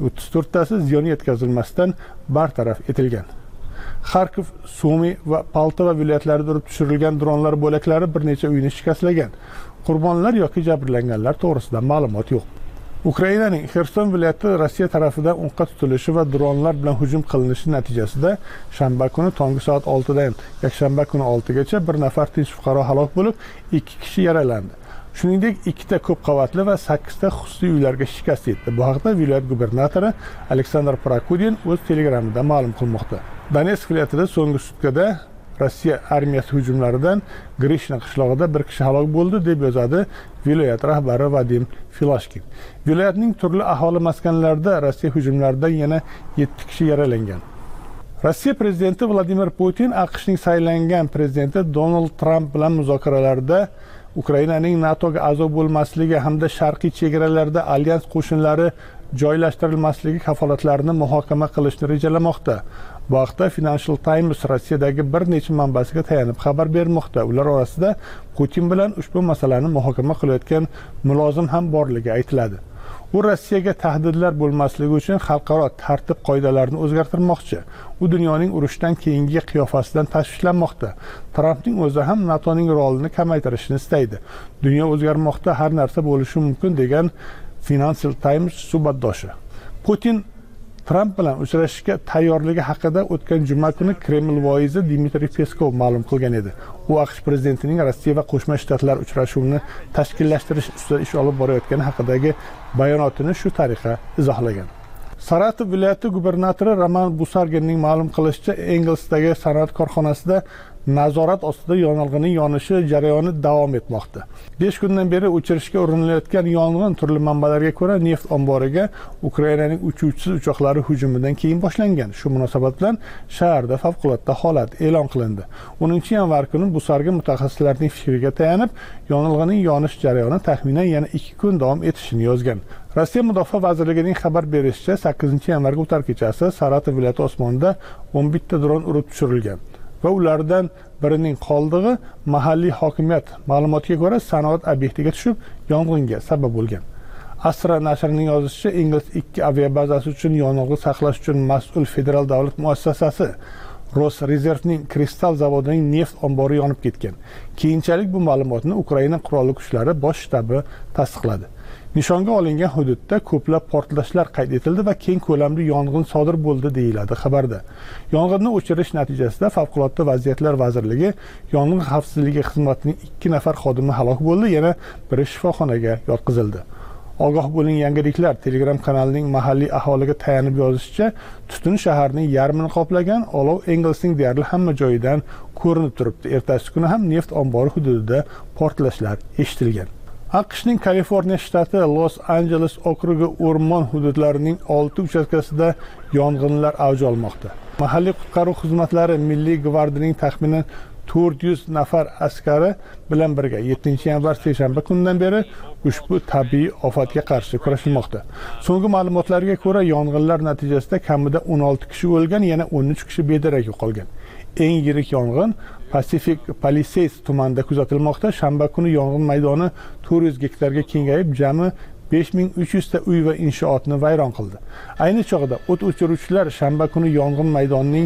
34 tasi ziyon yetkazilmasdan bartaraf etilgan. Kharkiv, Sumi va Poltava viloyatlarida urib tushirilgan dronlar bo'laklari bir necha uyni shikastlagan. Qurbonlar yoki jabrlanganlar to'g'risida ma'lumot yo'q. Ukrainaning Xerson viloyati Rossiya tarafidan o'qqa tutilishi va dronlar bilan hujum qilinishi natijasida shanba kuni tonggi soat 6 dan yakshanba kuni 6 gacha bir nafar tinch fuqaro halok bo'lib, 2 kishi yaralandi. Shuningdek, 2 ta ko'p qavatli va 8 ta xususiy uylarga shikast yetdi. Bu haqda viloyat gubernatori Aleksandr Prokudin o'z telegramida ma'lum qilmoqda. Donetsk viloyatida so'nggi sutkada Rossiya armiyasi hujumlaridan Grishna qishlog'ida bir kishi halok bo'ldi deb yozadi viloyat rahbari Vadim Filashkin. Viloyatning turli aholi maskanlarida Rossiya hujumlaridan yana 7 kishi yaralangan. Rossiya prezidenti Vladimir Putin AQShning saylangan prezidenti Donald Trump bilan muzokaralarda Ukrainaning NATOga a'zo bo'lmasligi hamda sharqiy chegaralarda alyans qo'shinlari joylashtirilmasligi kafolatlarini muhokama qilishni rejalamoqda. Bu haqda Financial Times Rossiyadagi bir necha manbasiga tayanib xabar bermoqda. Ular orasida Putin bilan ushbu masalani muhokama qilayotgan mulozim ham borligi aytiladi. U Rossiyaga tahdidlar bo'lmasligi uchun xalqaro tartib qoidalarini o'zgartirmoqchi. U dunyoning urushdan keyingi qiyofasidan tashvishlanmoqda. Trampning o'zi ham NATOning rolini kamaytirishni istaydi. Dunyo o'zgarmoqda, har narsa bo'lishi mumkin degan Financial Times suhbatdoshi. Putin Trump bilan uchrashishga tayyorligi haqida o'tgan juma kuni Kreml voizi Dmitriy Peskov ma'lum qilgan edi. U AQSh prezidentining Rossiya va Qo'shma Shtatlar uchrashuvini tashkillashtirish ustida ish olib borayotgani haqidagi bayonotini shu tariqa izohlagan. Saratov viloyati gubernatori Roman Busarginning ma'lum qilishicha, Engelsdagi sanoat korxonasida nazorat ostida yong'inning yonishi jarayoni davom etmoqda. 5 kundan beri o'chirishga urinilayotgan yong'in turli manbalarga ko'ra neft omboriga Ukrainaning uchuvchisiz uchoqlari hujumidan keyin boshlangan. Shu munosabat bilan shaharda favqulodda holat e'lon qilindi. 10-yanvar kuni Busargin mutaxassislarning fikriga tayanib, yong'inning yonish jarayoni taxminan yana 2 kun davom etishini yozgan. Rossiya Mudofaa vazirligining xabar berishicha, 8-yanvarga o'tar kechasi Saratov viloyati osmonida 11 ta dron urib tushirilgan va ulardan birining qoldig'i mahalliy hokimiyat ma'lumotiga ko'ra sanoat obyektiga tushib, yong'inga sabab bo'lgan. Asra nashrining yozishicha, Ingliz 2 aviabazasi uchun yong'in saqlash uchun mas'ul federal davlat muassasasi Rosreservning Kristal zavodining neft ombori yonib ketgan. Keyinchalik bu ma'lumotni Ukraina qurolli kuchlari bosh shtabi tasdiqladi. Nishonga olingan hududda ko'plab portlashlar qayd etildi va keng ko'lamli yong'in sodir bo'ldi deyiladi xabarda. Yong'inni o'chirish natijasida Favqulodda vaziyatlar vazirligi yong'in xavfsizligi xizmatining 2 nafar xodimi halok bo'ldi, yana biri shifoxonaga yotqizildi. Ogoh bo'ling yangiliklar Telegram kanalining mahalliy aholiga tayanib yozishicha, tutun shaharning yarmini qoplagan, olov Engelsning deyarli hamma joyidan ko'rinib turibdi. Ertasi kuni ham neft ombori hududida portlashlar eshitilgan. AQShning Kaliforniya shtati Los Angeles okrugi o'rmon hududlarining 6 uchastkasida yong'inlar avj olmoqda. Mahalliy qutqaruv xizmatlari Milliy gvardiyaning taxminan 400 nafar askari bilan birga 7-yanvar seshanba kunidan beri ushbu tabiiy ofatga qarshi kurashilmoqda. So'nggi ma'lumotlarga ko'ra, yong'inlar natijasida kamida 16 kishi o'lgan, yana 13 kishi bedarak yo'qolgan. Eng yirik yong'in Pacific Palisades tumanida kuzatilmoqda. Shanba kuni yong'in maydoni 400 gektarga kengayib, jami 5300 ta uy va inshootni vayron qildi. Ayni chog'da o't o'chiruvchilar shanba kuni yong'in maydonining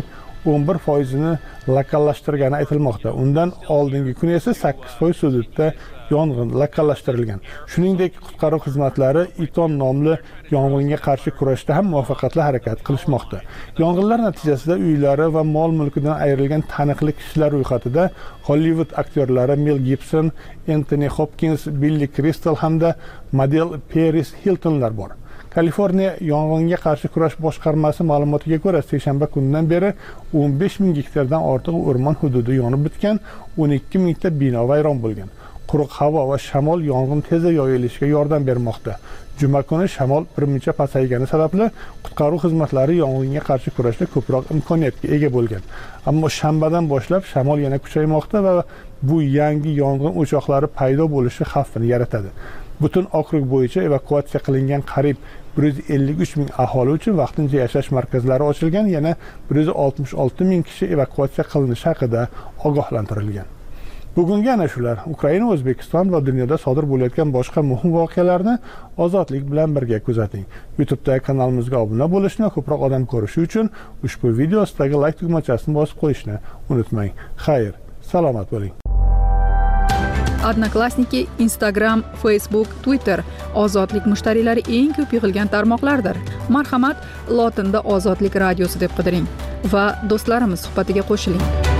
11% lokallashtirgani aytilmoqda. Undan oldingi kun esa 8% hududda yong'in lokallashtirilgan. Shuningdek, qutqaruv xizmatlari Iton nomli yong'inga qarshi kurashda ham muvaffaqiyatli harakat qilishmoqda. Yong'inlar natijasida uylari va mol-mulkidan ayrilgan taniqli kishilar ro'yxatida Hollywood aktyorlari Mel Gibson, Anthony Hopkins, Billy Crystal hamda model Paris Hiltonlar bor. Kaliforniya yong'inga qarshi kurash boshqarmasi ma'lumotiga ko'ra, seshanba kunidan beri 15000 gektardan ortiq o'rmon hududi yonib bitgan, 12000 ta bino vayron bo'lgan. Quruq havo va shamol yong'in tezda yoyilishiga yordam bermoqda. Juma kuni shamol birmuncha pasaygani sababli qutqaruv xizmatlari yong'inga qarshi kurashda ko'proq imkoniyatga ega bo'lgan. Ammo shanbadan boshlab shamol yana kuchaymoqda va bu yangi yong'in o'choqlari paydo bo'lishi xavfini yaratadi. Butun okrug bo'yicha evakuatsiya qilingan qariyb 153 ming aholi uchun vaqtincha yashash markazlari ochilgan, yana 166 ming kishi evakuatsiya qilinishi haqida ogohlantirilgan. Bugungi ana shular Ukraina, O'zbekiston va dunyoda sodir bo'layotgan boshqa muhim voqealarni ozodlik bilan birga kuzating. YouTube'dagi kanalimizga obuna bo'lishni va ko'proq odam ko'rishi uchun ushbu video ostidagi like tugmachasini bosib qo'yishni unutmang. Xayr, salomat bo'ling. Odnoklassniki, Instagram, Facebook, Twitter ozodlik mushtariylari eng ko'p yig'ilgan tarmoqlardir. Marhamat, lotinda Ozodlik radiosi deb qidiring va do'stlarimiz suhbatiga qo'shiling.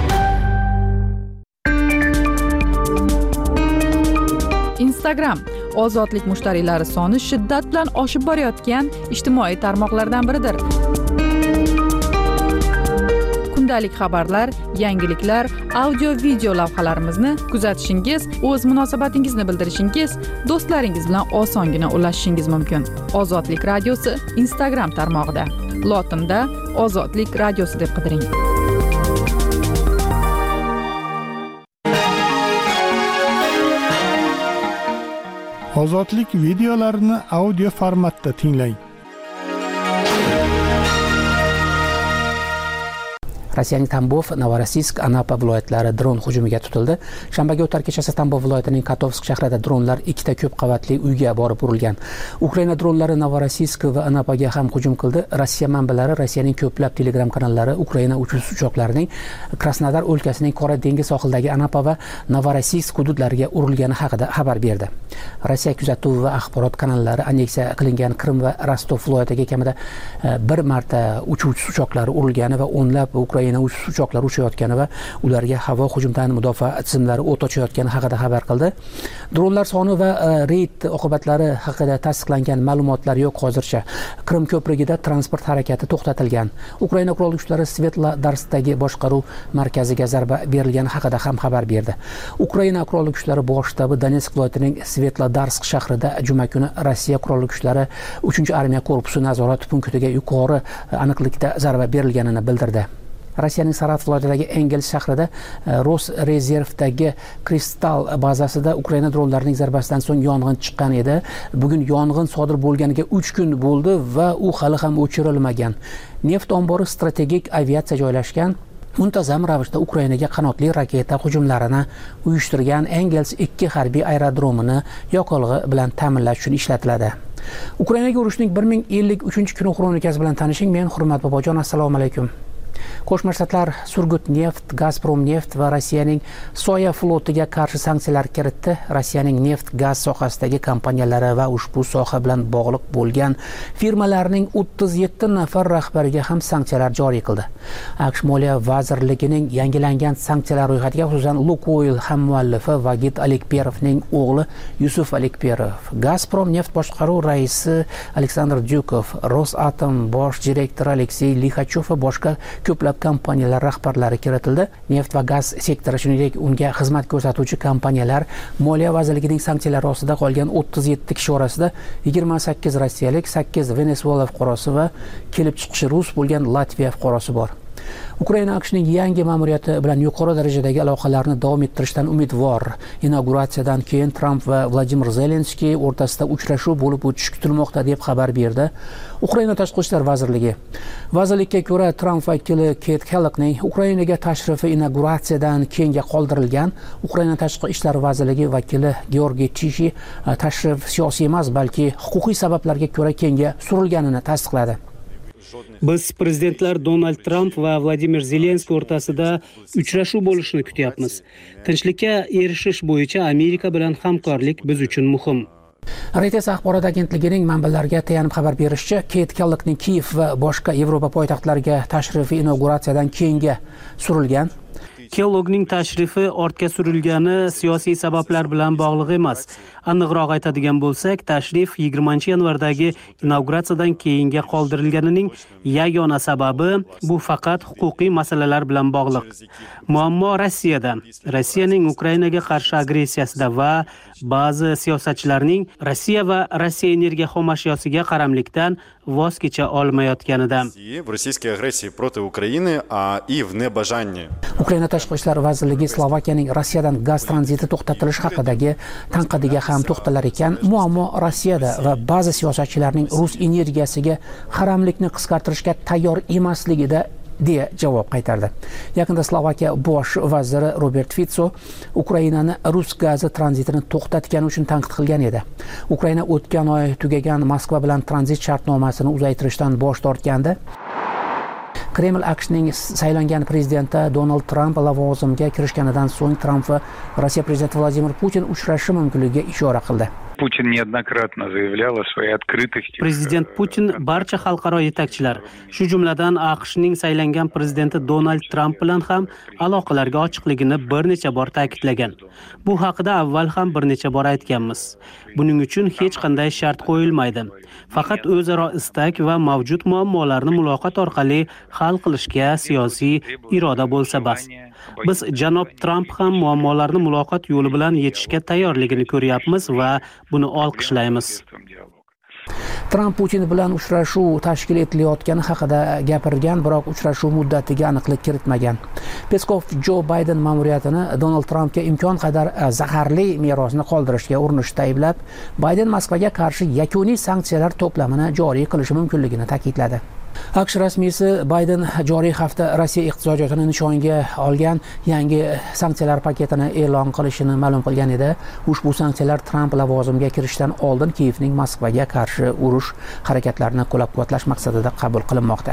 Instagram ozodlik mushtariylari soni shiddat bilan oshib borayotgan ijtimoiy tarmoqlardan biridir. Kundalik xabarlar, yangiliklar, audio-video lavhalarimizni kuzatishingiz, o'z munosabatingizni bildirishingiz, do'stlaringiz bilan osongina ulashishingiz mumkin. Ozodlik radiosi Instagram tarmog'ida. Lotinda Ozodlik radiosi deb qidiring. Ozodlik videolarini audio formatda tinglang. Rossiyaning Tambov, Novorossiysk, Anapa viloyatlari dron hujumiga tutildi. Shanbaga o'tar kechasi Tambov viloyatining Katovsk shahrida dronlar ikkita ko'p qavatli uyga borib urilgan. Ukraina dronlari Novorossiysk va Anapaga ham hujum qildi. Rossiya manbalari Rossiyaning ko'plab Telegram kanallari Ukraina uchush uchoqlarining Krasnodar o'lkasining Qora dengiz sohilidagi Anapa va Novorossiysk hududlariga urilgani haqida xabar berdi. Rossiya kuzatuv va axborot kanallari anneksiya qilingan Qrim va Rostov viloyatiga kamida bir marta uchush uchoqlari urilgani va o'nlab Ukraina uchoqlar uchayotgani va ularga havo hujumidan mudofaa tizimlari o't ochayotgani haqida xabar qildi. Dronlar soni va reyd oqibatlari haqida tasdiqlangan ma'lumotlar yo'q hozircha. Qrim ko'prigida transport harakati to'xtatilgan. Ukraina qurolli kuchlari Svetlodarskdagi boshqaruv markaziga zarba berilgani haqida ham xabar berdi. Ukraina qurolli kuchlari bosh shtabi Donetsk viloyatining Svetlodarsk shahrida juma kuni Rossiya qurolli kuchlari 3-armiya korpusi nazorat punktiga yuqori aniqlikda zarba berilganini bildirdi. Rossiyaning Saratov viloyatidagi Engels shahrida Rosrezervdagi Kristal bazasida Ukraina dronlarining zarbasidan so'ng yong'in chiqqan edi. Bugun yong'in sodir bo'lganiga 3 kun bo'ldi va u hali ham o'chirilmagan. Neft ombori strategik aviatsiya joylashgan muntazam ravishda Ukrainaga qanotli raketa hujumlarini uyushtirgan Engels 2 harbiy aerodromini yoqilg'i bilan ta'minlash uchun ishlatiladi. Ukrainaga urushning 1053-kuni xronikasi bilan tanishing. Men Hurmat Bobojon, assalomu alaykum. Qo'shma Shtatlar Surgut neft, Gazprom neft va Rossiyaning Soya flotiga qarshi sanksiyalar kiritdi. Rossiyaning neft-gaz sohasidagi kompaniyalari va ushbu soha bilan bog'liq bo'lgan firmalarning 37 nafar rahbariga ham sanksiyalar joriy qildi. AQSh Moliya vazirligining yangilangan sanksiyalar ro'yxatiga xususan Lukoil hammuallifi Vagit Alekperovning o'g'li Yusuf Alekperov, Gazprom neft boshqaruv raisi Aleksandr Dyukov, Rosatom bosh direktori Aleksey Lixachov va boshqa ko'plab kompaniyalar rahbarlari kiritildi. Neft va gaz sektori, shuningdek unga xizmat ko'rsatuvchi kompaniyalar Moliya vazirligining sanksiyalari ostida qolgan 37 kishi orasida 28 rossiyalik, 8 Venesuela fuqarosi va kelib chiqishi rus bo'lgan Latviya fuqarosi bor. Ukraina AQShning yangi ma'muriyati bilan yuqori darajadagi aloqalarni davom ettirishdan umidvor. Inauguratsiyadan keyin Trump va Vladimir Zelenskiy o'rtasida uchrashuv bo'lib o'tishi kutilmoqda deb xabar berdi Ukraina Tashqi ishlar vazirligi. Vazirlikka ko'ra, Trump vakili Kate Kelloggning Ukrainaga tashrifi inauguratsiyadan keyinga qoldirilgan. Ukraina Tashqi ishlar vazirligi vakili Georgiy Chishi tashrif siyosiy emas, balki huquqiy sabablarga ko'ra keyinga surilganini tasdiqladi. Biz prezidentlar Donald Trump va Vladimir Zelenskiy o'rtasida uchrashuv bo'lishini kutyapmiz. Tinchlikka erishish bo'yicha Amerika bilan hamkorlik biz uchun muhim. Reuters axborot agentligining manbalariga tayanib xabar berishicha, Kate Kelloggning Kiyev va boshqa Yevropa poytaxtlariga tashrifi inauguratsiyadan keyinga surilgan. Kelloggning tashrifi ortga surilgani siyosiy sabablar bilan bog'liq emas. Aniqroq aytadigan bo'lsak, tashrif 20-yanvardagi inauguratsiyadan keyinga qoldirilganining yagona sababi bu faqat huquqiy masalalar bilan bog'liq. Muammo Rossiyada. Rossiyaning Ukrainaga qarshi agressiyasida va ba'zi siyosatchilarning Rossiya va Rossiya energiya xomashyosiga qaramlikdan voz kecha olmayotganida. В российской агрессии против Украины и в небажании. Ukraina tashqi ishlar vazirligi Slovakiyaning Rossiyadan gaz tranziti to'xtatilishi haqidagi tanqidiga ham to'xtalar ekan, muammo Rossiyada va ba'zi siyosatchilarning rus energiyasiga qaramlikni qisqartirishga tayyor emasligida deya javob qaytardi. Yaqinda Slovakiya bosh vaziri Robert Fico Ukrainani rus gazi tranzitini to'xtatgani uchun tanqid qilgan edi. Ukraina o'tgan oy tugagan Moskva bilan tranzit shartnomasini uzaytirishdan bosh tortgandi. Kreml AQShning saylangan prezidenti Donald Trump lavozimga kirishganidan so'ng Tramp va Rossiya prezidenti Vladimir Putin uchrashishi mumkinligiga ishora qildi. Putin неоднократно заявлял о своей открытости. Prezident Putin barcha xalqaro yetakchilar, shu jumladan AQShning saylangan prezidenti Donald Trump bilan ham aloqalarga ochiqligini bir necha bor ta'kidlagan. Bu haqida avval ham bir necha bor aytganmiz. Buning uchun hech qanday shart qo'yilmaydi. Faqat o'zaro istak va mavjud muammolarni muloqot orqali hal qilishga siyosiy iroda bo'lsa bas. Biz janob Trump ham muammolarni muloqot yo'li bilan yechishga tayyorligini ko'ryapmiz va buni olqishlaymiz. Tramp Putin bilan uchrashuv tashkil etilayotgani haqida gapirgan, biroq uchrashuv muddatiga aniqlik kiritmagan. Peskov Jo Bayden ma'muriyatini Donald Trampga imkon qadar zaharli merosni qoldirishga urinishda ayblab, Bayden Moskvaga qarshi yakuniy sanksiyalar to'plamini joriy qilishi mumkinligini ta'kidladi. AQSh rasmiysi Bayden joriy hafta Rossiya iqtisodiyotini nishonga olgan yangi sanksiyalar paketini e'lon qilishini ma'lum qilgan edi. Ushbu sanksiyalar Tramp lavozimga kirishdan oldin Kiyevning Moskvaga qarshi urush harakatlarini qo'llab-quvvatlash maqsadida qabul qilinmoqda.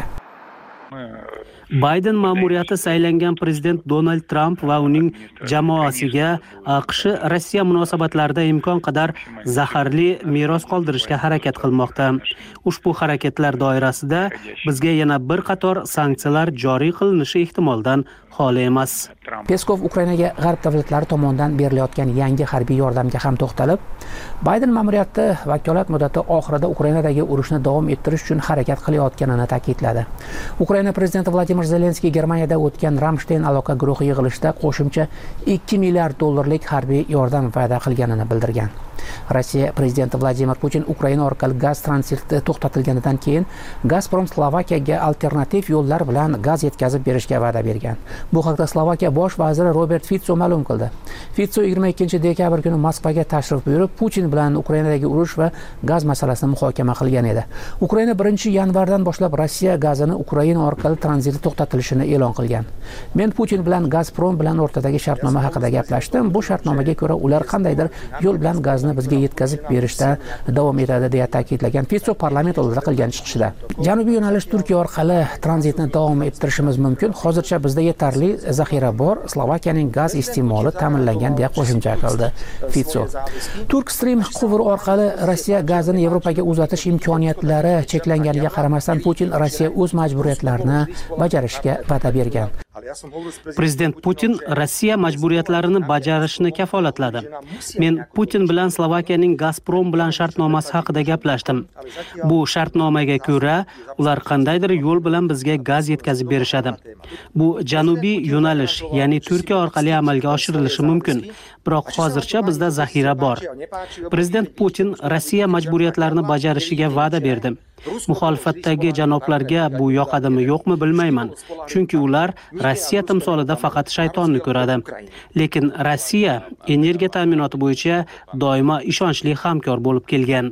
Bayden ma'muriyati saylangan prezident Donald Trump va uning jamoasiga AQSh Rossiya munosabatlarida imkon qadar zaharli meros qoldirishga harakat qilmoqda. Ushbu harakatlar doirasida bizga yana bir qator sanksiyalar joriy qilinishi ehtimoldan xoli emas. Peskov Ukrainaga g'arb davlatlari tomonidan berilayotgan yangi harbiy yordamga ham to'xtalib, Bayden ma'muriyati vakolat muddati oxirida Ukrainadagi urushni davom ettirish uchun harakat qilayotganini ta'kidladi. Ukraina prezidenti Vladimir Zelenskiy Germaniyada o'tgan Ramstein aloqa guruhi yig'ilishida qo'shimcha 2 milliard dollarlik harbiy yordam va'da qilganini bildirgan. Rossiya prezidenti Vladimir Putin Ukraina orqali gaz tranziti to'xtatilganidan keyin Gazprom Slovakiyaga alternativ yo'llar bilan gaz yetkazib berishga va'da bergan. Bu haqda Slovakiya bosh vaziri Robert Fico ma'lum qildi. Fico 22-dekabr kuni Moskvaga tashrif buyurib, Putin bilan Ukrainadagi urush va gaz masalasini muhokama qilgan edi. Ukraina 1-yanvardan boshlab Rossiya gazini Ukraina orqali tranziti to'xtatilishini e'lon qilgan. Men Putin bilan Gazprom bilan o'rtadagi shartnoma haqida gaplashdim. Bu shartnomaga ko'ra ular qandaydir yo'l bilan gazni bizga yetkazib berishda davom etadi deya ta'kidlagan Fico parlament oldida qilgan chiqishida. Janubiy yo'nalish Turkiya orqali tranzitni davom ettirishimiz mumkin. Hozircha bizda yetarli zaxira bor. Slovakiyaning gaz iste'moli ta'minlangan deya qo'shimcha qildi Fico. Turkstream quvur orqali Rossiya gazini Yevropaga uzatish imkoniyatlari cheklanganiga qaramasdan Putin Rossiya o'z majburiyatlarini bajarishga va'da bergan. Prezident Putin Rossiya majburiyatlarini bajarishni kafolatladi. Men Putin bilan Slovakiyaning Gazprom bilan shartnomasi haqida gaplashdim. Bu shartnomaga ko'ra, ular qandaydir yo'l bilan bizga gaz yetkazib berishadi. Bu janubiy yo'nalish, ya'ni Turkiya orqali amalga oshirilishi mumkin. Biroq hozircha bizda zaxira bor. Prezident Putin Rossiya majburiyatlarini bajarishiga va'da berdi. Muxolifatdagi janoblarga bu yoqadimi yo'qmi bilmayman. Chunki ular Rossiya timsolida faqat shaytonni ko'radi. Lekin Rossiya energiya ta'minoti bo'yicha doimo ishonchli hamkor bo'lib kelgan.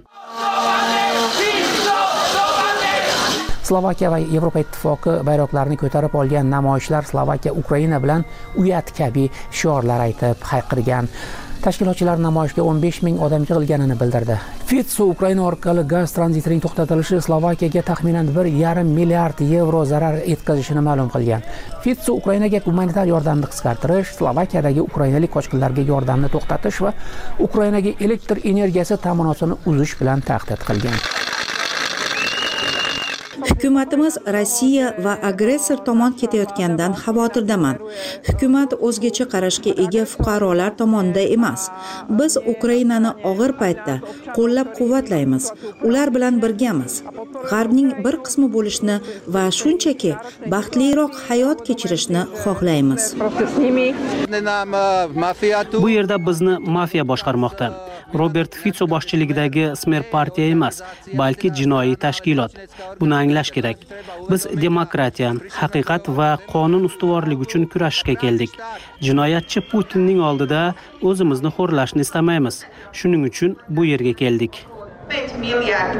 Slovakiya va Yevropa ittifoqi bayroqlarini ko'tarib olgan namoyishlar Slovakiya Ukraina bilan uyat kabi shiorlar aytib hayqirgan. Tashkilotchilar namoyishga 15 ming odam yig'ilganini bildirdi. Fico Ukraina orqali gaz tranzitining to'xtatilishi Slovakiyaga taxminan 1,5 milliard yevro zarar yetkazishini ma'lum qilgan. Fico Ukrainaga gumanitar yordamni qisqartirish, Slovakiyadagi ukrainalik qochqinlarga yordamni to'xtatish va Ukrainaga elektr energiyasi ta'minotini uzish bilan tahdid qilgan. Hukumatimiz Rossiya va agressor tomon ketayotgandan xavotirdaman. Hukumat o'zgacha qarashga ega fuqarolar tomonida emas. Biz Ukrainani og'ir paytda qo'llab-quvvatlaymiz. Ular bilan birgamiz. G'arbning bir qismi bo'lishni va shunchaki baxtliroq hayot kechirishni xohlaymiz. Bu yerda bizni mafiya boshqarmoqda. Robert Fico boshchiligidagi Smer partiya emas, balki jinoiy tashkilot. Buni anglash kerak. Biz demokratiya, haqiqat va qonun ustuvorligi uchun kurashishga keldik. Jinoyatchi Putinning oldida o'zimizni xo'rlashni istamaymiz. Shuning uchun bu yerga keldik. 5 milyard.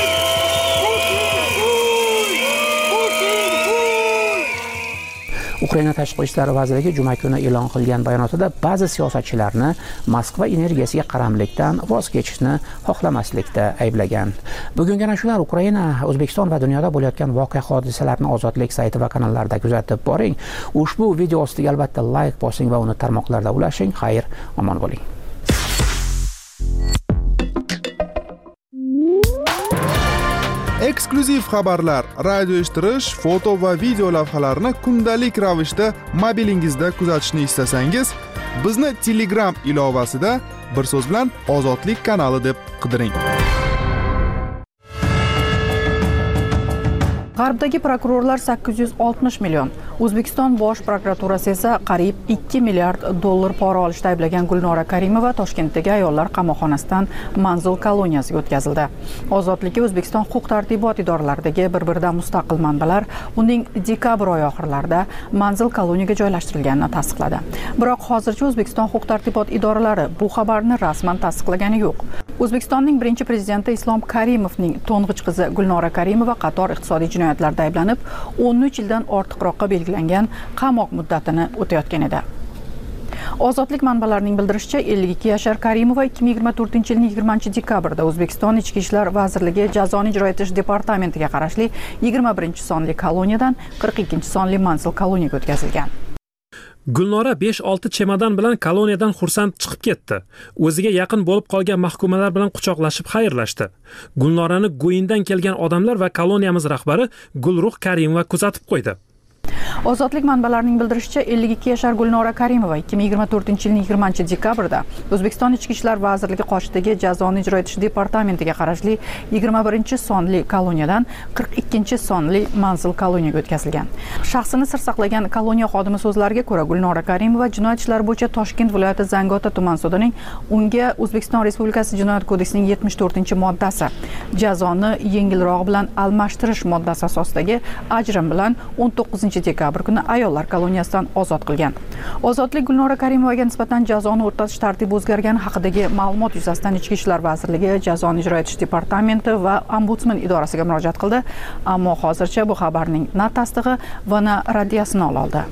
Ukraina tashqi ishlar vazirligi juma kuni e'lon qilgan bayonotida ba'zi siyosatchilarni Moskva energiyasiga qaramlikdan voz kechishni xohlamaslikda ayblagan. Bugungi ana shular Ukraina, O'zbekiston va dunyoda bo'layotgan voqea hodisalarni Ozodlik sayti va kanallarida kuzatib boring. Ushbu video ostiga albatta like bosing va uni tarmoqlarda ulashing. Xayr, omon bo'ling. Eksklyuziv xabarlar, radio eshittirish, foto va video lavhalarni kundalik ravishda mobilingizda kuzatishni istasangiz, bizni Telegram ilovasida bir so'z bilan Ozodlik kanali deb qidiring. G'arbdagi prokurorlar 860 million, O'zbekiston bosh prokuraturasi esa qariyb 2 milliard dollar pora olishda ayblagan Gulnora Karimova Toshkentdagi ayollar qamoqxonasidan manzil koloniyasiga o'tkazildi. Ozodlikka O'zbekiston huquq-tartibot idoralaridagi bir-biridan mustaqil manbalar uning dekabr oyi oxirlarida manzil koloniyaga joylashtirilganini tasdiqladi. Biroq hozircha O'zbekiston huquq-tartibot idoralari bu xabarni rasman tasdiqlagani yo'q. O'zbekistonning birinchi prezidenti Islom Karimovning to'ng'ich qizi Gulnora Karimova qator iqtisodiy jinoyatlarda ayblanib, 13 yildan ortiqroqqa belgilangan qamoq muddatini o'tayotgan edi. Ozodlik manbalarining bildirishicha, 52 yashar Karimova 2024-yilning 20-dekabrda O'zbekiston Ichki ishlar vazirligi jazoni ijro etish departamentiga qarashli 21-sonli koloniyadan 42-sonli manzil koloniyaga o'tkazilgan. Gulnora 5-6 chemodan bilan koloniyadan xursand chiqib ketdi. O'ziga yaqin bo'lib qolgan mahkumalar bilan quchoqlashib xayrlashdi. Gulnorani Go'yindan kelgan odamlar va koloniyamiz rahbari Gulruh Karimova kuzatib qo'ydi. Ozodlik manbalarining bildirishicha, 52 yashar Gulnora Karimova 2024-yilning 20-dekabrda O'zbekiston Ichki ishlar vazirligi qoshidagi jazoni ijro etish departamentiga qarashli 21-sonli koloniyadan 42-sonli manzil koloniyaga o'tkazilgan. Shaxsini sir saqlagan koloniya xodimi so'zlariga ko'ra, Gulnora Karimova jinoyat ishlari bo'yicha Toshkent viloyati Zangiota tuman sudining unga O'zbekiston Respublikasi Jinoyat kodeksining 74-moddasi jazoni yengilroq bilan almashtirish moddasi asosidagi ajrim bilan 19-dekabr kuni ayollar koloniyasidan ozod qilgan. Ozodlik Gulnora Karimovaga nisbatan jazoni o'tash tartibi o'zgargani haqidagi ma'lumot yuzasidan Ichki ishlar vazirligi jazoni ijro etish departamenti va ombudsman idorasiga murojaat qildi, ammo hozircha bu xabarning na tasdig'i va na raddiyasini ololdi.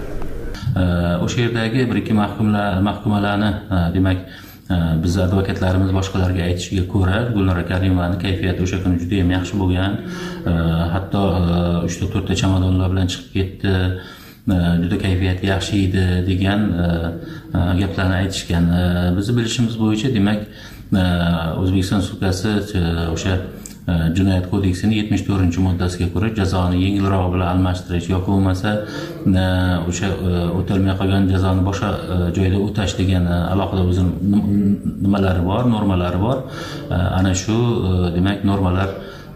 O'sha yerdagi bir-ikki mahkumalarni, demak, biz advokatlarimiz boshqalarga aytishiga ko'ra, Gulnora Karimovani kayfiyati o'sha kuni juda ham yaxshi bo'lgan. Hatto 3-4 ta chamadonlar bilan chiqib ketdi. Juda kayfiyati yaxshi edi degan gaplarni aytishgan. Bizni bilishimiz bo'yicha, demak, O'zbekiston Respublikasi o'sha Jinoyat kodeksining 74-moddasiga ko'ra jazoni yengilroq bilan almashtirish yoki bo'lmasa o'sha o'talmay qolgan jazoni boshqa joyda o'tash degan alohida o'zi nimalari bor, normalari bor. Ana shu demak normalar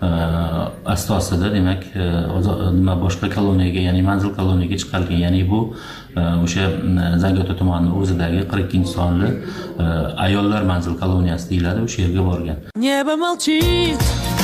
asosida demak boshqa koloniyaga, ya'ni manzil koloniyaga chiqarilgan. Ya'ni bu o'sha Zangiota tumanining o'zidagi 42-sonli ayollar manzil koloniyasi deyiladi, o'sha yerga borgan. Небо молчит,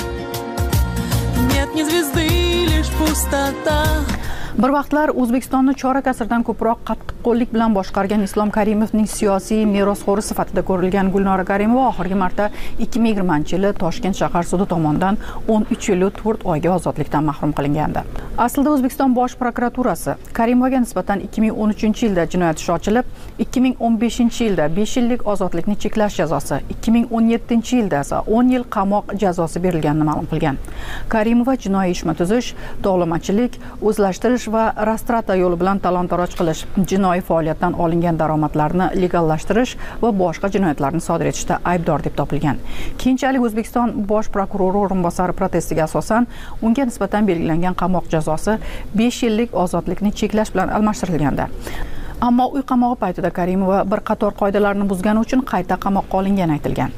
нет ни звезды, лишь пустота. Bir vaqtlar O'zbekistonni chorak asrdan ko'proq qattiqqo'llik bilan boshqargan Islom Karimovning siyosiy merosxo'ri sifatida ko'rilgan Gulnora Karimova oxirgi marta 2020-yili Toshkent shahar sudi tomonidan 13 yil 4 oyga ozodlikdan mahrum qilingandi. Aslida O'zbekiston bosh prokuraturasi Karimovaga nisbatan 2013-yilda jinoyat ishi ochilib, 2015-yilda 5 yillik ozodlikni cheklash jazosi, 2017-yilda esa 10 yil qamoq jazosi berilganini ma'lum qilgan. Karimova jinoiy ishma tuzish, tovlamachilik, o'zlashtirish va rastrata yo'li bilan talon-taroj qilish, jinoiy faoliyatdan olingan daromadlarni legallashtirish va boshqa jinoyatlarni sodir etishda aybdor deb topilgan. Keyinchalik O'zbekiston bosh prokurori o'rinbosari protestiga asosan unga nisbatan belgilangan qamoq jazosi 5 yillik ozodlikni cheklash bilan almashtirilgandi. Ammo uy qamog'i paytida Karimova bir qator qoidalarni buzgani uchun qayta qamoqqa olingani aytilgan.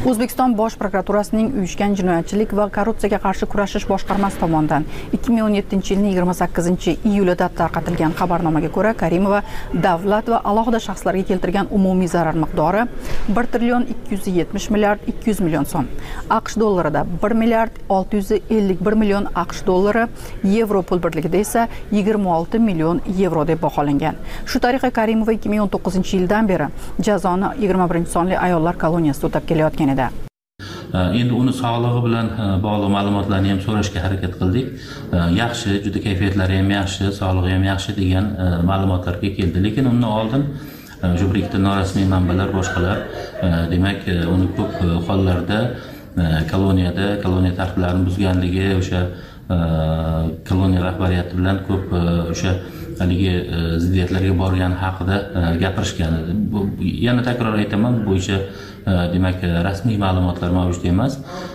O'zbekiston Bosh prokuraturasining uyushgan jinoyatchilik va korrupsiyaga qarshi kurashish boshqarmasi tomonidan 2017-yilning 28-iyulida tarqatilgan xabarnomaga ko'ra, Karimova davlat va alohida shaxslarga keltirgan umumiy zarar miqdori 1 trillion 270 milliard 200 million so'm. AQSh dollarida 1 milliard 651 million AQSh dollari, yevro pul birligida esa 26 million yevro deb baholangan. Shu tariqa Karimova 2019-yildan beri jazoni 21-sonli ayollar koloniyasida o'tab kelayotgan edi. Endi uni sog'lig'i bilan bog'liq ma'lumotlarni ham so'rashga harakat qildik. Yaxshi, juda kayfiyatlari ham yaxshi, sog'lig'i ham yaxshi degan ma'lumotlarga keldi. Lekin undan oldin shu bir ikkita norasmiy manbalar boshqalar demak uni ko'p hollarda koloniya tartiblarini buzganligi, o'sha koloniya rahbariyati bilan ko'p o'sha haligi ziddiyatlarga borgani haqida gapirishgan. Yana takror aytaman, bu bo'yicha demak rasmiy ma'lumotlar mavjud emas.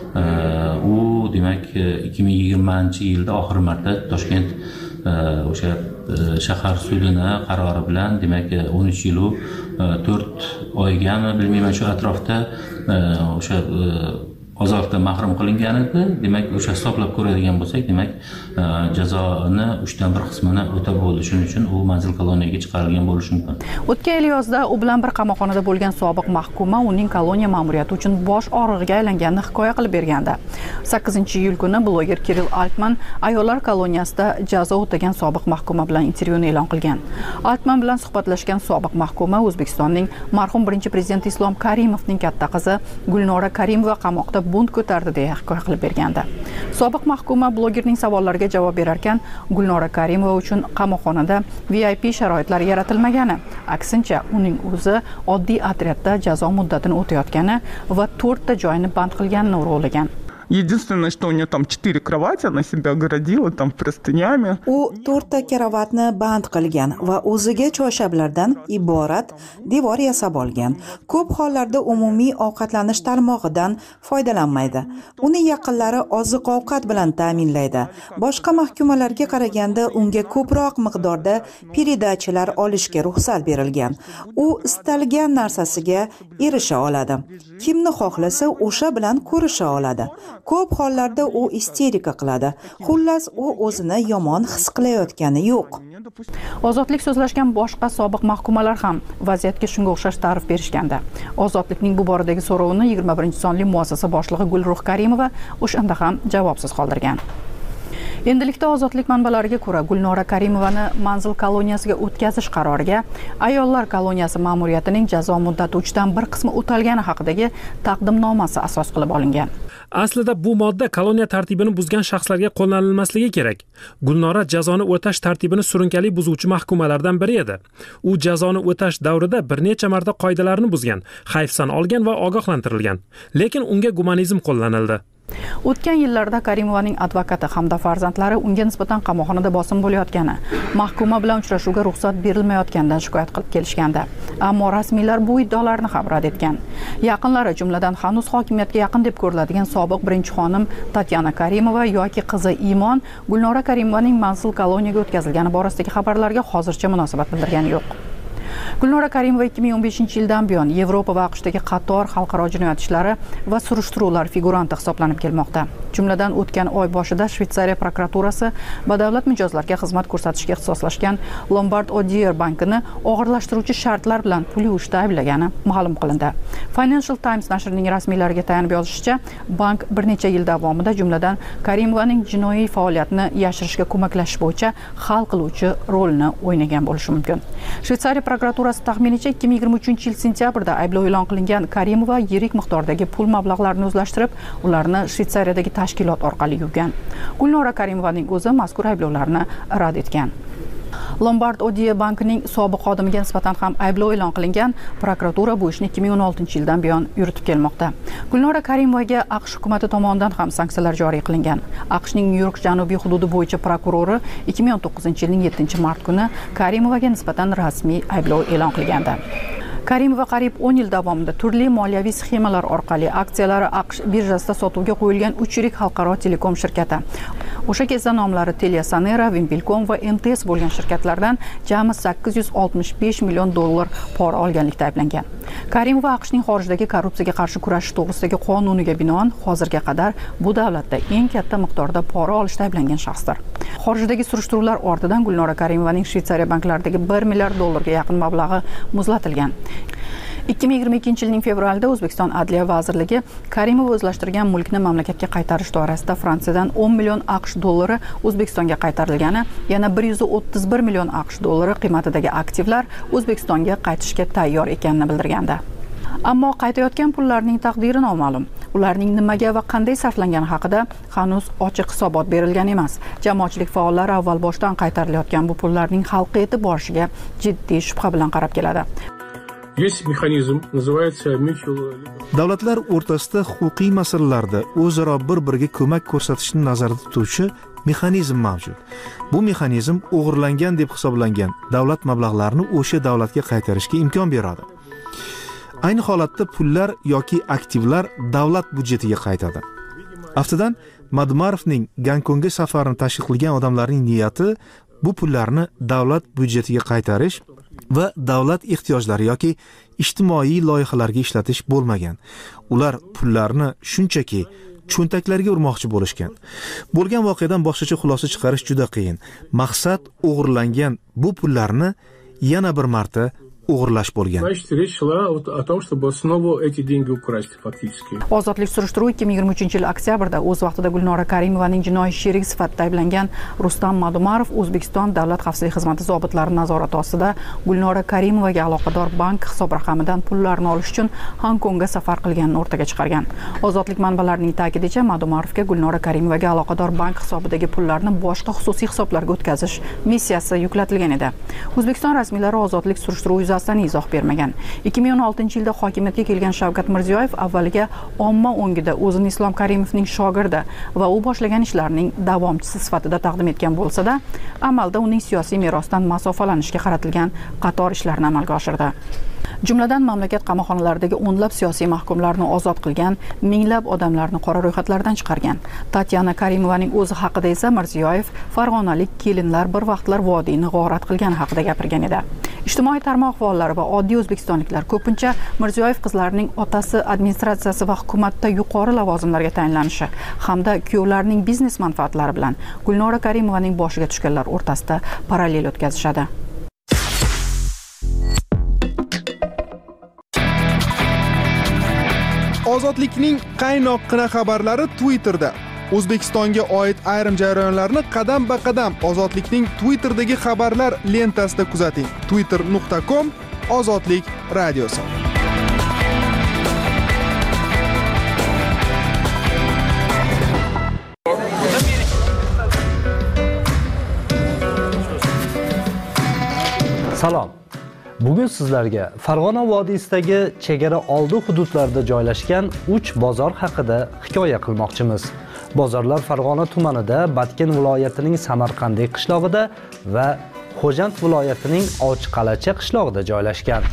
U demak 2020-yilda oxirgi marta Toshkent o'sha shahar sudini qarori bilan demak 13 yil 4 oygami bilmayman shu atrofda o'sha ozodlikdan mahrum qilingan edi. Demak, o'sha hisoblab ko'radigan bo'lsak, demak, jazoni 3dan 1 qismini o'tab bo'ldi. Shuning uchun u manzil koloniyaga chiqarilgan bo'lishi mumkin. O'tgan yil yozda u bilan bir qamoqxonada bo'lgan sobiq mahkuma uning koloniya ma'muriyati uchun bosh og'rig'iga aylanganini hikoya qilib bergandi. 8-iyul kuni bloger Kirill Altman ayollar koloniyasida jazo o'tagan sobiq mahkuma bilan intervyuni e'lon qilgan. Altman bilan suhbatlashgan sobiq mahkuma O'zbekistonning marhum birinchi prezidenti Islom Karimovning katta qizi Gulnora Karimova qamoqda bunt ko'tardi deya hikoya qilib bergandi. Sobiq mahkuma blogerning savollariga javob berar ekan, Gulnora Karimova uchun qamoqxonada VIP sharoitlar yaratilmagani, aksincha uning o'zi oddiy otryadda jazo muddatini o'tayotgani va 4 ta joyni band qilganini urg'ulagan. Единственное, что у нее там 4 кровати, она себя огородила там простынями. U 4 ta karavotni band qilgan va o'ziga choyshablardan iborat devor yasab olgan. Ko'p hollarda umumiy ovqatlanish tarmog'idan foydalanmaydi. Uni yaqinlari oziq-ovqat bilan ta'minlaydi. Boshqa mahkumalarga qaraganda unga ko'proq miqdorda peredachilar olishga ruxsat berilgan. U istalgan narsasiga erisha oladi. Kimni xohlasa o'sha bilan ko'risha oladi. Ko'p hollarda u isterika qiladi. Xullas, u o'zini yomon his qilayotgani yo'q. Ozodlik so'zlashgan boshqa sobiq mahkumalar ham vaziyatga shunga o'xshash ta'rif berishganda. Ozodlikning bu boradagi so'rovini 21-sonli muassasa boshlig'i Gulruh Karimova o'shanda ham javobsiz qoldirgan. Endilikda ozodlik manbalariga ko'ra Gulnora Karimovani manzil koloniyasiga o'tkazish qaroriga ayollar koloniyasi ma'muriyatining jazo muddati 3dan 1 qismi o'talgani haqidagi taqdimnomasi asos qilib olingan. Aslida bu modda koloniya tartibini buzgan shaxslarga qo'llanilmasligi kerak. Gulnora jazoni o'tash tartibini surunkali buzuvchi mahkumalardan biri edi. U jazoni o'tash davrida bir necha marta qoidalarni buzgan, hayfsan olgan va ogohlantirilgan. Lekin unga gumanizm qo'llanildi. O'tgan yillarda Karimovaning advokati hamda farzandlari unga nisbatan qamoqxonada bosim bo'layotgani, mahkuma bilan uchrashuvga ruxsat berilmayotganidan shikoyat qilib kelishgandi. Ammo rasmiylar bu iddaolarni ham rad etgan. Yaqinlari, jumladan hanuz hokimiyatga yaqin deb ko'riladigan sobiq birinchi xonim Tatyana Karimova yoki qizi Imon Gulnora Karimovaning manzil koloniyaga o'tkazilgani borasidagi xabarlarga hozircha munosabat bildirgani yo'q. Gulnora Karimova 2015-yildan buyon Yevropa va AQShdagi qator xalqaro jinoyat ishlari va surishtiruvlar figuranti hisoblanib kelmoqda. Jumladan o'tgan oy boshida Shveysariya prokuraturasi badavlat mijozlarga xizmat ko'rsatishga ixtisoslashgan Lombard Odier bankini og'irlashtiruvchi shartlar bilan pul yuvishda ayblagani ma'lum qilindi. Financial Times nashrining rasmiylariga tayanib yozishicha, bank bir necha yil davomida jumladan Karimovaning jinoiy faoliyatini yashirishga ko'maklashish bo'yicha hal qiluvchi rolni o'ynagan bo'lishi mumkin. Shveysariya prokuraturasi taxminicha 2023-yil sentyabrda ayblov e'lon qilingan Karimova yirik miqdordagi pul mablag'larini o'zlashtirib, ularni Shveysariyadagi tashkilot orqali yuvgan. Gulnora Karimovaning o'zi mazkur ayblovlarni rad etgan. Lombard Odier bankining sobiq xodimiga nisbatan ham ayblov e'lon qilingan. Prokuratura bu ishni 2016-yildan buyon yuritib kelmoqda. Gulnora Karimovaga AQSh hukumatı tomonidan ham sanksiyalar joriy qilingan. AQShning Nyu-York janubiy hududi bo'yicha prokurori 2019-yilning 7-mart kuni Karimovaga nisbatan rasmiy ayblov e'lon qilgandi. Karimova qariyb 10 yil davomida turli moliyaviy sxemalar orqali aksiyalari AQSh birjasida sotuvga qo'yilgan 3 yirik xalqaro telekom shirkati. O'sha kezda nomlari Teliasanera, Wimpelcom va MTS bo'lgan shirkatlardan jami 865 million dollar pora olganlikda ayblangan. Karimova AQShning xorijdagi korrupsiyaga qarshi kurashish to'g'risidagi qonuniga binoan hozirga qadar bu davlatda eng katta miqdorda pora olishda ayblangan shaxsdir. Xorijdagi surishtiruvlar ortidan Gulnora Karimovaning Shveysariya banklaridagi 1 milliard dollarga yaqin mablag'i muzlatilgan. 2022-yilning fevralida O'zbekiston Adliya vazirligi Karimov o'zlashtirgan mulkni mamlakatga qaytarish doirasida Fransiyadan 10 million AQSh dollari O'zbekistonga qaytarilgani, yana 131 million AQSh dollari qiymatidagi aktivlar O'zbekistonga qaytishga tayyor ekanini bildirgandi. Ammo qaytayotgan pullarning taqdiri noma'lum. Ularning nimaga va qanday sarflangani haqida hanuz ochiq hisobot berilgan emas. Jamoatchilik faollari avval boshdan qaytarilayotgan bu pullarning xalqqa yetib borishiga jiddiy shubha bilan qarab keladi. Есть mexanizm, называется mutual. Davlatlar o'rtasida huquqiy masalalarda o'zaro bir-biriga ko'mak ko'rsatishni nazarda tutuvchi mexanizm mavjud. Bu mexanizm o'g'irlangan deb hisoblangan davlat mablag'larini o'sha davlatga qaytarishga imkon beradi. Ayni holatda pullar yoki aktivlar davlat budjetiga qaytadi. Aftidan, Madumarovning Gonkongga safarini tashkil qilgan odamlarning niyati bu pullarni davlat budjetiga qaytarish va davlat ehtiyojlari yoki ijtimoiy loyihalarga ishlatish bo'lmagan. Ular pullarni shunchaki cho'ntaklariga urmoqchi bo'lishgan. Bo'lgan voqeadan boshqacha xulosa chiqarish juda qiyin. Maqsad o'g'irlangan bu pullarni yana bir marta o'g'irlash bo'lgan. Ozodlik surishtiruv 2023-yil oktyabrda o'z vaqtida Gulnora Karimovaning jinoiy sherigi sifatida ayblangan Rustam Madumarov O'zbekiston Davlat xavfsizlik xizmati zobitlari nazorati ostida Gulnora Karimovaga aloqador bank hisob raqamidan pullarni olish uchun Gonkongga safar qilganini o'rtaga chiqargan. Ozodlik manbalarining ta'kidicha, Madumarovga Gulnora Karimovaga aloqador bank hisobidagi pullarni boshqa xususiy hisoblarga o'tkazish missiyasi yuklatilgan edi. O'zbekiston rasmiylari ozodlik surishtiruv yuzasidan izoh bermagan. 2016-yilda hokimiyatga kelgan Shavkat Mirziyoyev avvaliga omma o'ngida o'zini Islom Karimovning shogirdi va u boshlagan ishlarining davomchisi sifatida taqdim etgan bo'lsa-da, amalda uning siyosiy merosdan masofalanishga qaratilgan qator ishlarni amalga oshirdi. Jumladan mamlakat qamoqxonalaridagi o'nlab siyosiy mahkumlarni ozod qilgan, minglab odamlarni qora ro'yxatlardan chiqargan. Tatyana Karimovaning o'zi haqida esa Mirziyoyev farg'onalik kelinlar bir vaqtlar vodiyni g'orat qilgani haqida gapirgan edi. Ijtimoiy tarmoq faollari va oddiy o'zbekistonliklar ko'pincha Mirziyoyev qizlarining otasi administratsiyasi va hukumatda yuqori lavozimlarga tayinlanishi hamda kuyovlarining biznes manfaatlari bilan Gulnora Karimovaning boshiga tushganlar o'rtasida parallel o'tkazishadi. Ozodlikning qaynoqqina xabarlari Twitterda. O'zbekistonga oid ayrim jarayonlarni qadam-ba-qadam Ozodlikning Twitter'dagi xabarlar lentasida kuzating. twitter.com Ozodlik radiosi. Salom. Bugun sizlarga Farg'ona vodiysidagi chegara oldi hududlarda joylashgan 3 bozor haqida hikoya qilmoqchimiz. Bozorlar Farg'ona tumanida, Batken viloyatining Samarqandiy qishlog'ida va Xo'jand viloyatining Ovchiqalacha qishlog'ida joylashgan.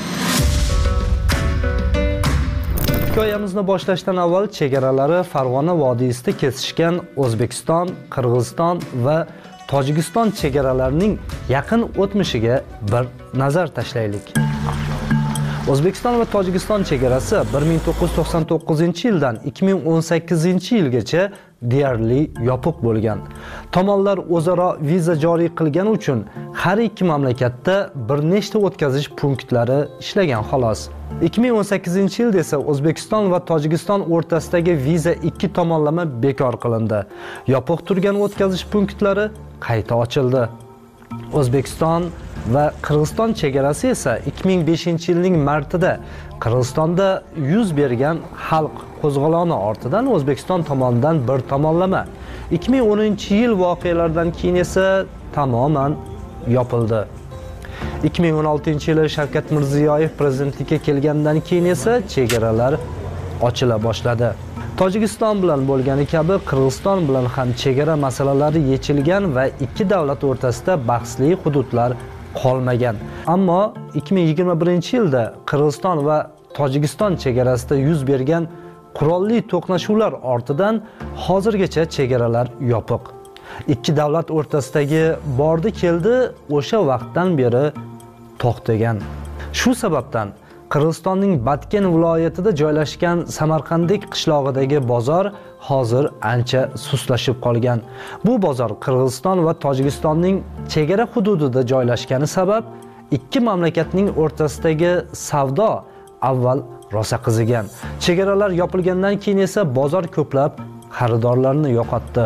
Hikoyamizni boshlashdan avval chegaralari Farg'ona vodiysida kesishgan O'zbekiston, Qirg'iziston va Tojikiston chegaralarining yaqin o'tmishiga bir nazar tashlaylik. O'zbekiston va Tojikiston chegarasi 1999-yildan 2018-yilgacha deyarli yopiq bo'lgan. Tomonlar o'zaro viza joriy qilgani uchun har ikki mamlakatda bir nechta o'tkazish punktlari ishlagan xolos. 2018-yilda esa O'zbekiston va Tojikiston o'rtasidagi viza ikki tomonlama bekor qilindi. Yopiq turgan o'tkazish punktlari qayta ochildi. O'zbekiston va Qirg'iziston chegarasi esa 2005-yilning martida Qirg'izistonda yuz bergan xalq qo'zg'oloni ortidan O'zbekiston tomonidan bir tomonlama, 2010-yil voqealaridan keyin esa tamoman yopildi. 2016-yili Shavkat Mirziyoyev prezidentlikka kelgandan keyin esa chegaralar ochila boshladi. Tojikiston bilan bo'lgani kabi Qirg'iziston bilan ham chegara masalalari yechilgan va ikki davlat o'rtasida bahsli hududlar qolmagan. Ammo 2021-yilda Qirg'iziston va Tojikiston chegarasida yuz bergan qurolli to'qnashuvlar ortidan hozirgacha chegaralar yopiq. Ikki davlat o'rtasidagi bordi keldi o'sha vaqtdan beri to'xtagan. Shu sababdan Qirg'izistonning Batken viloyatida joylashgan Samarqandlik qishlog'idagi bozor hozir ancha suslashib qolgan. Bu bozor Qirg'iziston va Tojikistonning chegara hududida joylashgani sabab ikki mamlakatning o'rtasidagi savdo avval rosa qizigan. Chegaralar yopilgandan keyin esa bozor ko'plab xaridorlarni yo'qotdi.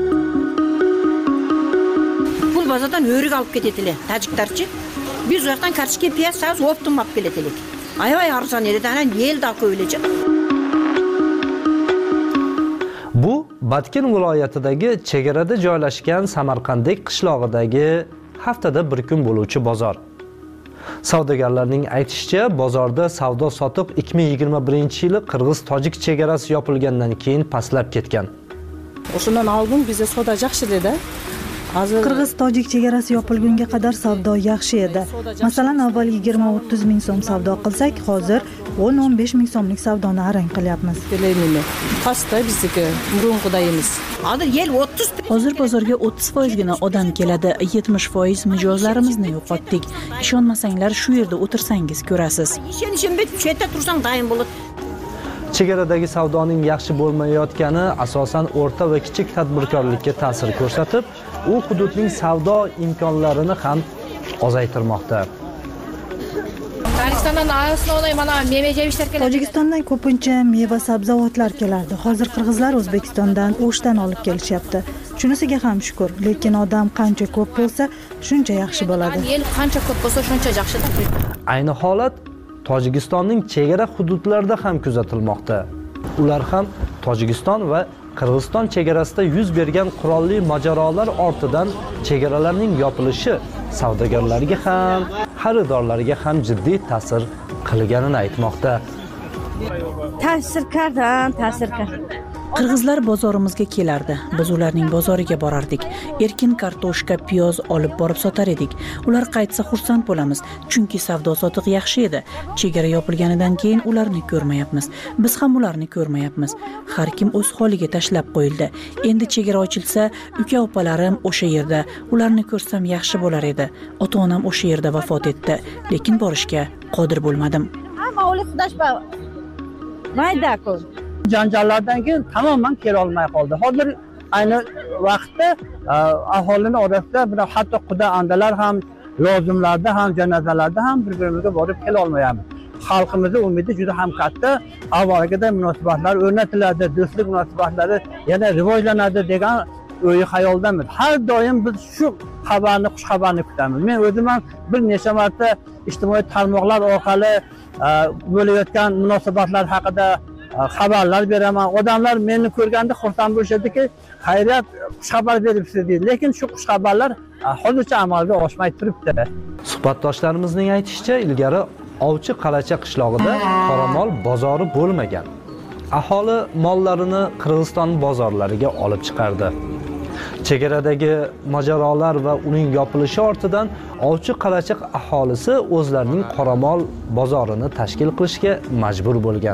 Bu bozordan o'rik olib ketadilar, tajiklarchi. Biz u yoqdan kartoshka, piyoz, savs optim olib keladilar. Ay arzon edi, ana yel da qo'yilajak. Bu Batken viloyatidagi chegarada joylashgan Samarqandlik qishlog'idagi haftada bir kun bo'luvchi bozor. Savdogarlarning aytishicha, bozorda savdo-sotiq 2021-yili Qirg'iz-Tojik chegarasi yopilgandan keyin pastlab ketgan. O'shundan oldin bizda savdo yaxshi edi. Qirg'iz-Tojik chegarasi yopilgunga qadar savdo yaxshi edi. Masalan, avval 20-30 ming so'm savdo qilsak, hozir 10-15 ming so'mlik savdoni arang qilyapmiz. Pastda bizniki burunqidayimiz. Hozir bozorga 30% gina odam keladi, 70% mijozlarimizni yo'qotdik. Ishonmasanglar shu yerda o'tirsangiz ko'rasiz. Chegaradagi savdoning yaxshi bo'lmayotgani asosan o'rta va kichik tadbirkorlikka ta'sir ko'rsatib, u hududning savdo imkonlarini ham ozaytirmoqda. Tojikistondan ko'pincha meva sabzavotlar kelardi. Hozir qirg'izlar O'zbekistondan o'shdan olib kelishyapti. Shunisiga ham shukur, lekin odam qancha ko'p bo'lsa, shuncha yaxshi bo'ladi. Qancha ko'p bo'lsa, shuncha yaxshi. Ayni holat Tojikistonning chegara hududlarida ham kuzatilmoqda. Ular ham Tojikiston va Qirg'iziston chegarasida yuz bergan qurolli mojarolar ortidan chegaralarning yopilishi savdogarlarga ham, xaridorlarga ham jiddiy ta'sir qilganini aytmoqda. Ta'sir qildi. Qirg'izlar bozorimizga kelardi. Biz ularning bozoriga borardik. Erkin kartoshka, piyoz olib borib sotar edik. Ular qaytsa xursand bo'lamiz, chunki savdo-sotiq yaxshi edi. Chegara yopilganidan keyin ularni ko'rmayapmiz. Biz ham ularni ko'rmayapmiz. Har kim o'z holiga tashlab qo'yildi. Endi chegara ochilsa, uka-opalarim o'sha yerda. Ularni ko'rsam yaxshi bo'lar edi. Ota-onam o'sha yerda vafot etdi, lekin borishga qodir bo'lmadim. Janjallardan keyin tamoman kela olmay qoldi. Hozir ayni vaqtda aholini orasida bir hatto quda andalar ham, lozimlarda ham, janozalarda ham bir-birimizga borib kela olmayapmiz. Xalqimizning umidi juda ham katta. Avvalgiday munosabatlar o'rnatiladi, do'stlik munosabatlari yana rivojlanadi degan o'yi xayoldamiz. Har doim biz shu xabarni, xush xabarni kutamiz. Men o'zim ham bir necha marta ijtimoiy tarmoqlar orqali bo'layotgan munosabatlar haqida xabarlar beraman. Odamlar meni ko'rganda xursand bo'lishadiki, xayriyat, xush xabar beribsiz deydi. Lekin shu xush xabarlar hozircha amalga oshmay turibdi. Suhbatdoshlarimizning aytishicha, ilgari Ovchi Qalacha qishlog'ida qoramol bozori bo'lmagan. Aholi mollarini Qirg'iziston bozorlariga olib chiqardi. Chegaradagi mojarolar va uning yopilishi ortidan Ovchi Qalacha aholisi o'zlarining qoramol bozorini tashkil qilishga majbur bo'lgan.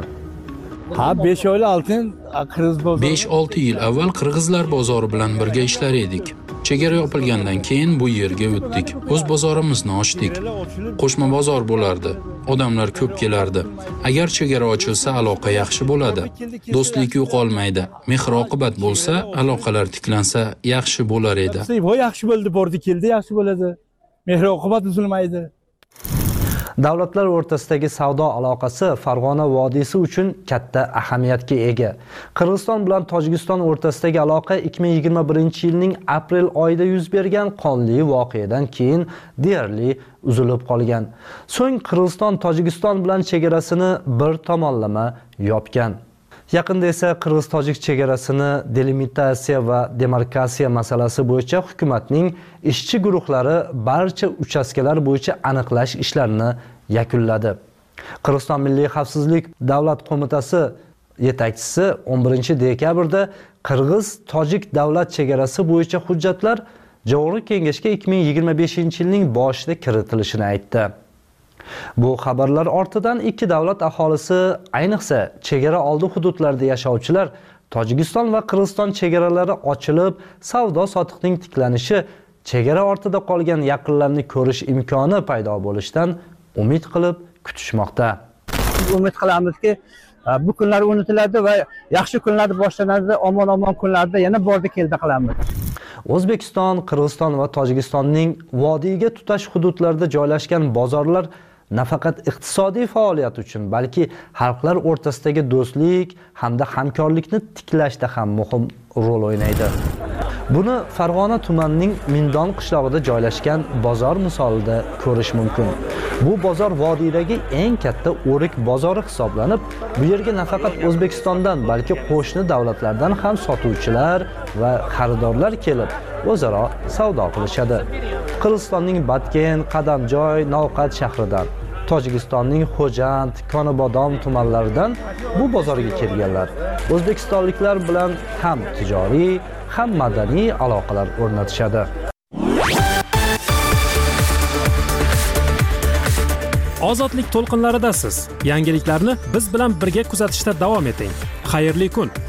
5-6 yil avval qirg'izlar bozori bilan birga ishlar edik. Chegara yopilgandan keyin bu yerga o'tdik. O'z bozorimizni ochdik. Qo'shma bozor bo'lardi. Odamlar ko'p kelardi. Agar chegara ochilsa, aloqa yaxshi bo'ladi. Do'stlik yo'qolmaydi. Mehr-oqibat bo'lsa, aloqalar tiklansa, yaxshi bo'lar edi. Yaxshi bo'ldi, bordi, keldi, yaxshi bo'ladi. Mehr-oqibat uzilmaydi. Davlatlar o'rtasidagi savdo aloqasi Farg'ona vodiysi uchun katta ahamiyatga ega. Qirg'iziston bilan Tojikiston o'rtasidagi aloqa 2021-yilning aprel oyida yuz bergan qonli voqeadan keyin deyarli uzilib qolgan. So'ng Qirg'iziston Tojikiston bilan chegarasini bir tomonlama yopgan. Yaqinda esa Qirg'iz-Tojik chegarasini delimitatsiya va demarkatsiya masalasi bo'yicha hukumatning ishchi guruhlari barcha uchastkalar bo'yicha aniqlash ishlarini yakunladi. Qirg'iziston Milliy xavfsizlik davlat qo'mitasi yetakchisi 11-dekabrda Qirg'iz-Tojik davlat chegarasi bo'yicha hujjatlar Joriy kengashga 2025-yilning boshida kiritilishini aytdi. Bu xabarlar ortidan ikki davlat aholisi, ayniqsa chegara oldi hududlarda yashovchilar Tojikiston va Qirg'iziston chegaralari ochilib, savdo sotiqning tiklanishi chegara ortida qolgan yaqinlarni ko'rish imkoni paydo bo'lishidan umid qilib kutishmoqda. Biz umid qilamizki, bu kunlar unutiladi va yaxshi kunlar boshlanadi, omon-omon kunlarda yana bordi keldi qilamiz. O'zbekiston, Qirg'iziston va Tojikistonning vodiyga tutash hududlarida joylashgan bozorlar nafaqat iqtisodiy faoliyat uchun, balki xalqlar o'rtasidagi do'stlik hamda hamkorlikni tiklashda ham muhim rol o'ynaydi. Buni Farg'ona tumanining Mindon qishlog'ida joylashgan bozor misolida ko'rish mumkin. Bu bozor vodiydagi eng katta o'rik bozori hisoblanib, bu yerga nafaqat O'zbekistondan, balki qo'shni davlatlardan ham sotuvchilar va xaridorlar kelib, o'zaro savdo qilishadi. Qirg'izistonning Batken, Qadamjoy, Navqat shahridan, Tojikistonning Xo'jand, Konobodom tumanlaridan bu bozorga kelganlar o'zbekistonliklar bilan ham tijoriy, ham madaniy aloqalar o'rnatishadi. Ozodlik to'lqinlaridasiz. Yangiliklarni biz bilan birga kuzatishda davom eting. Xayrli kun.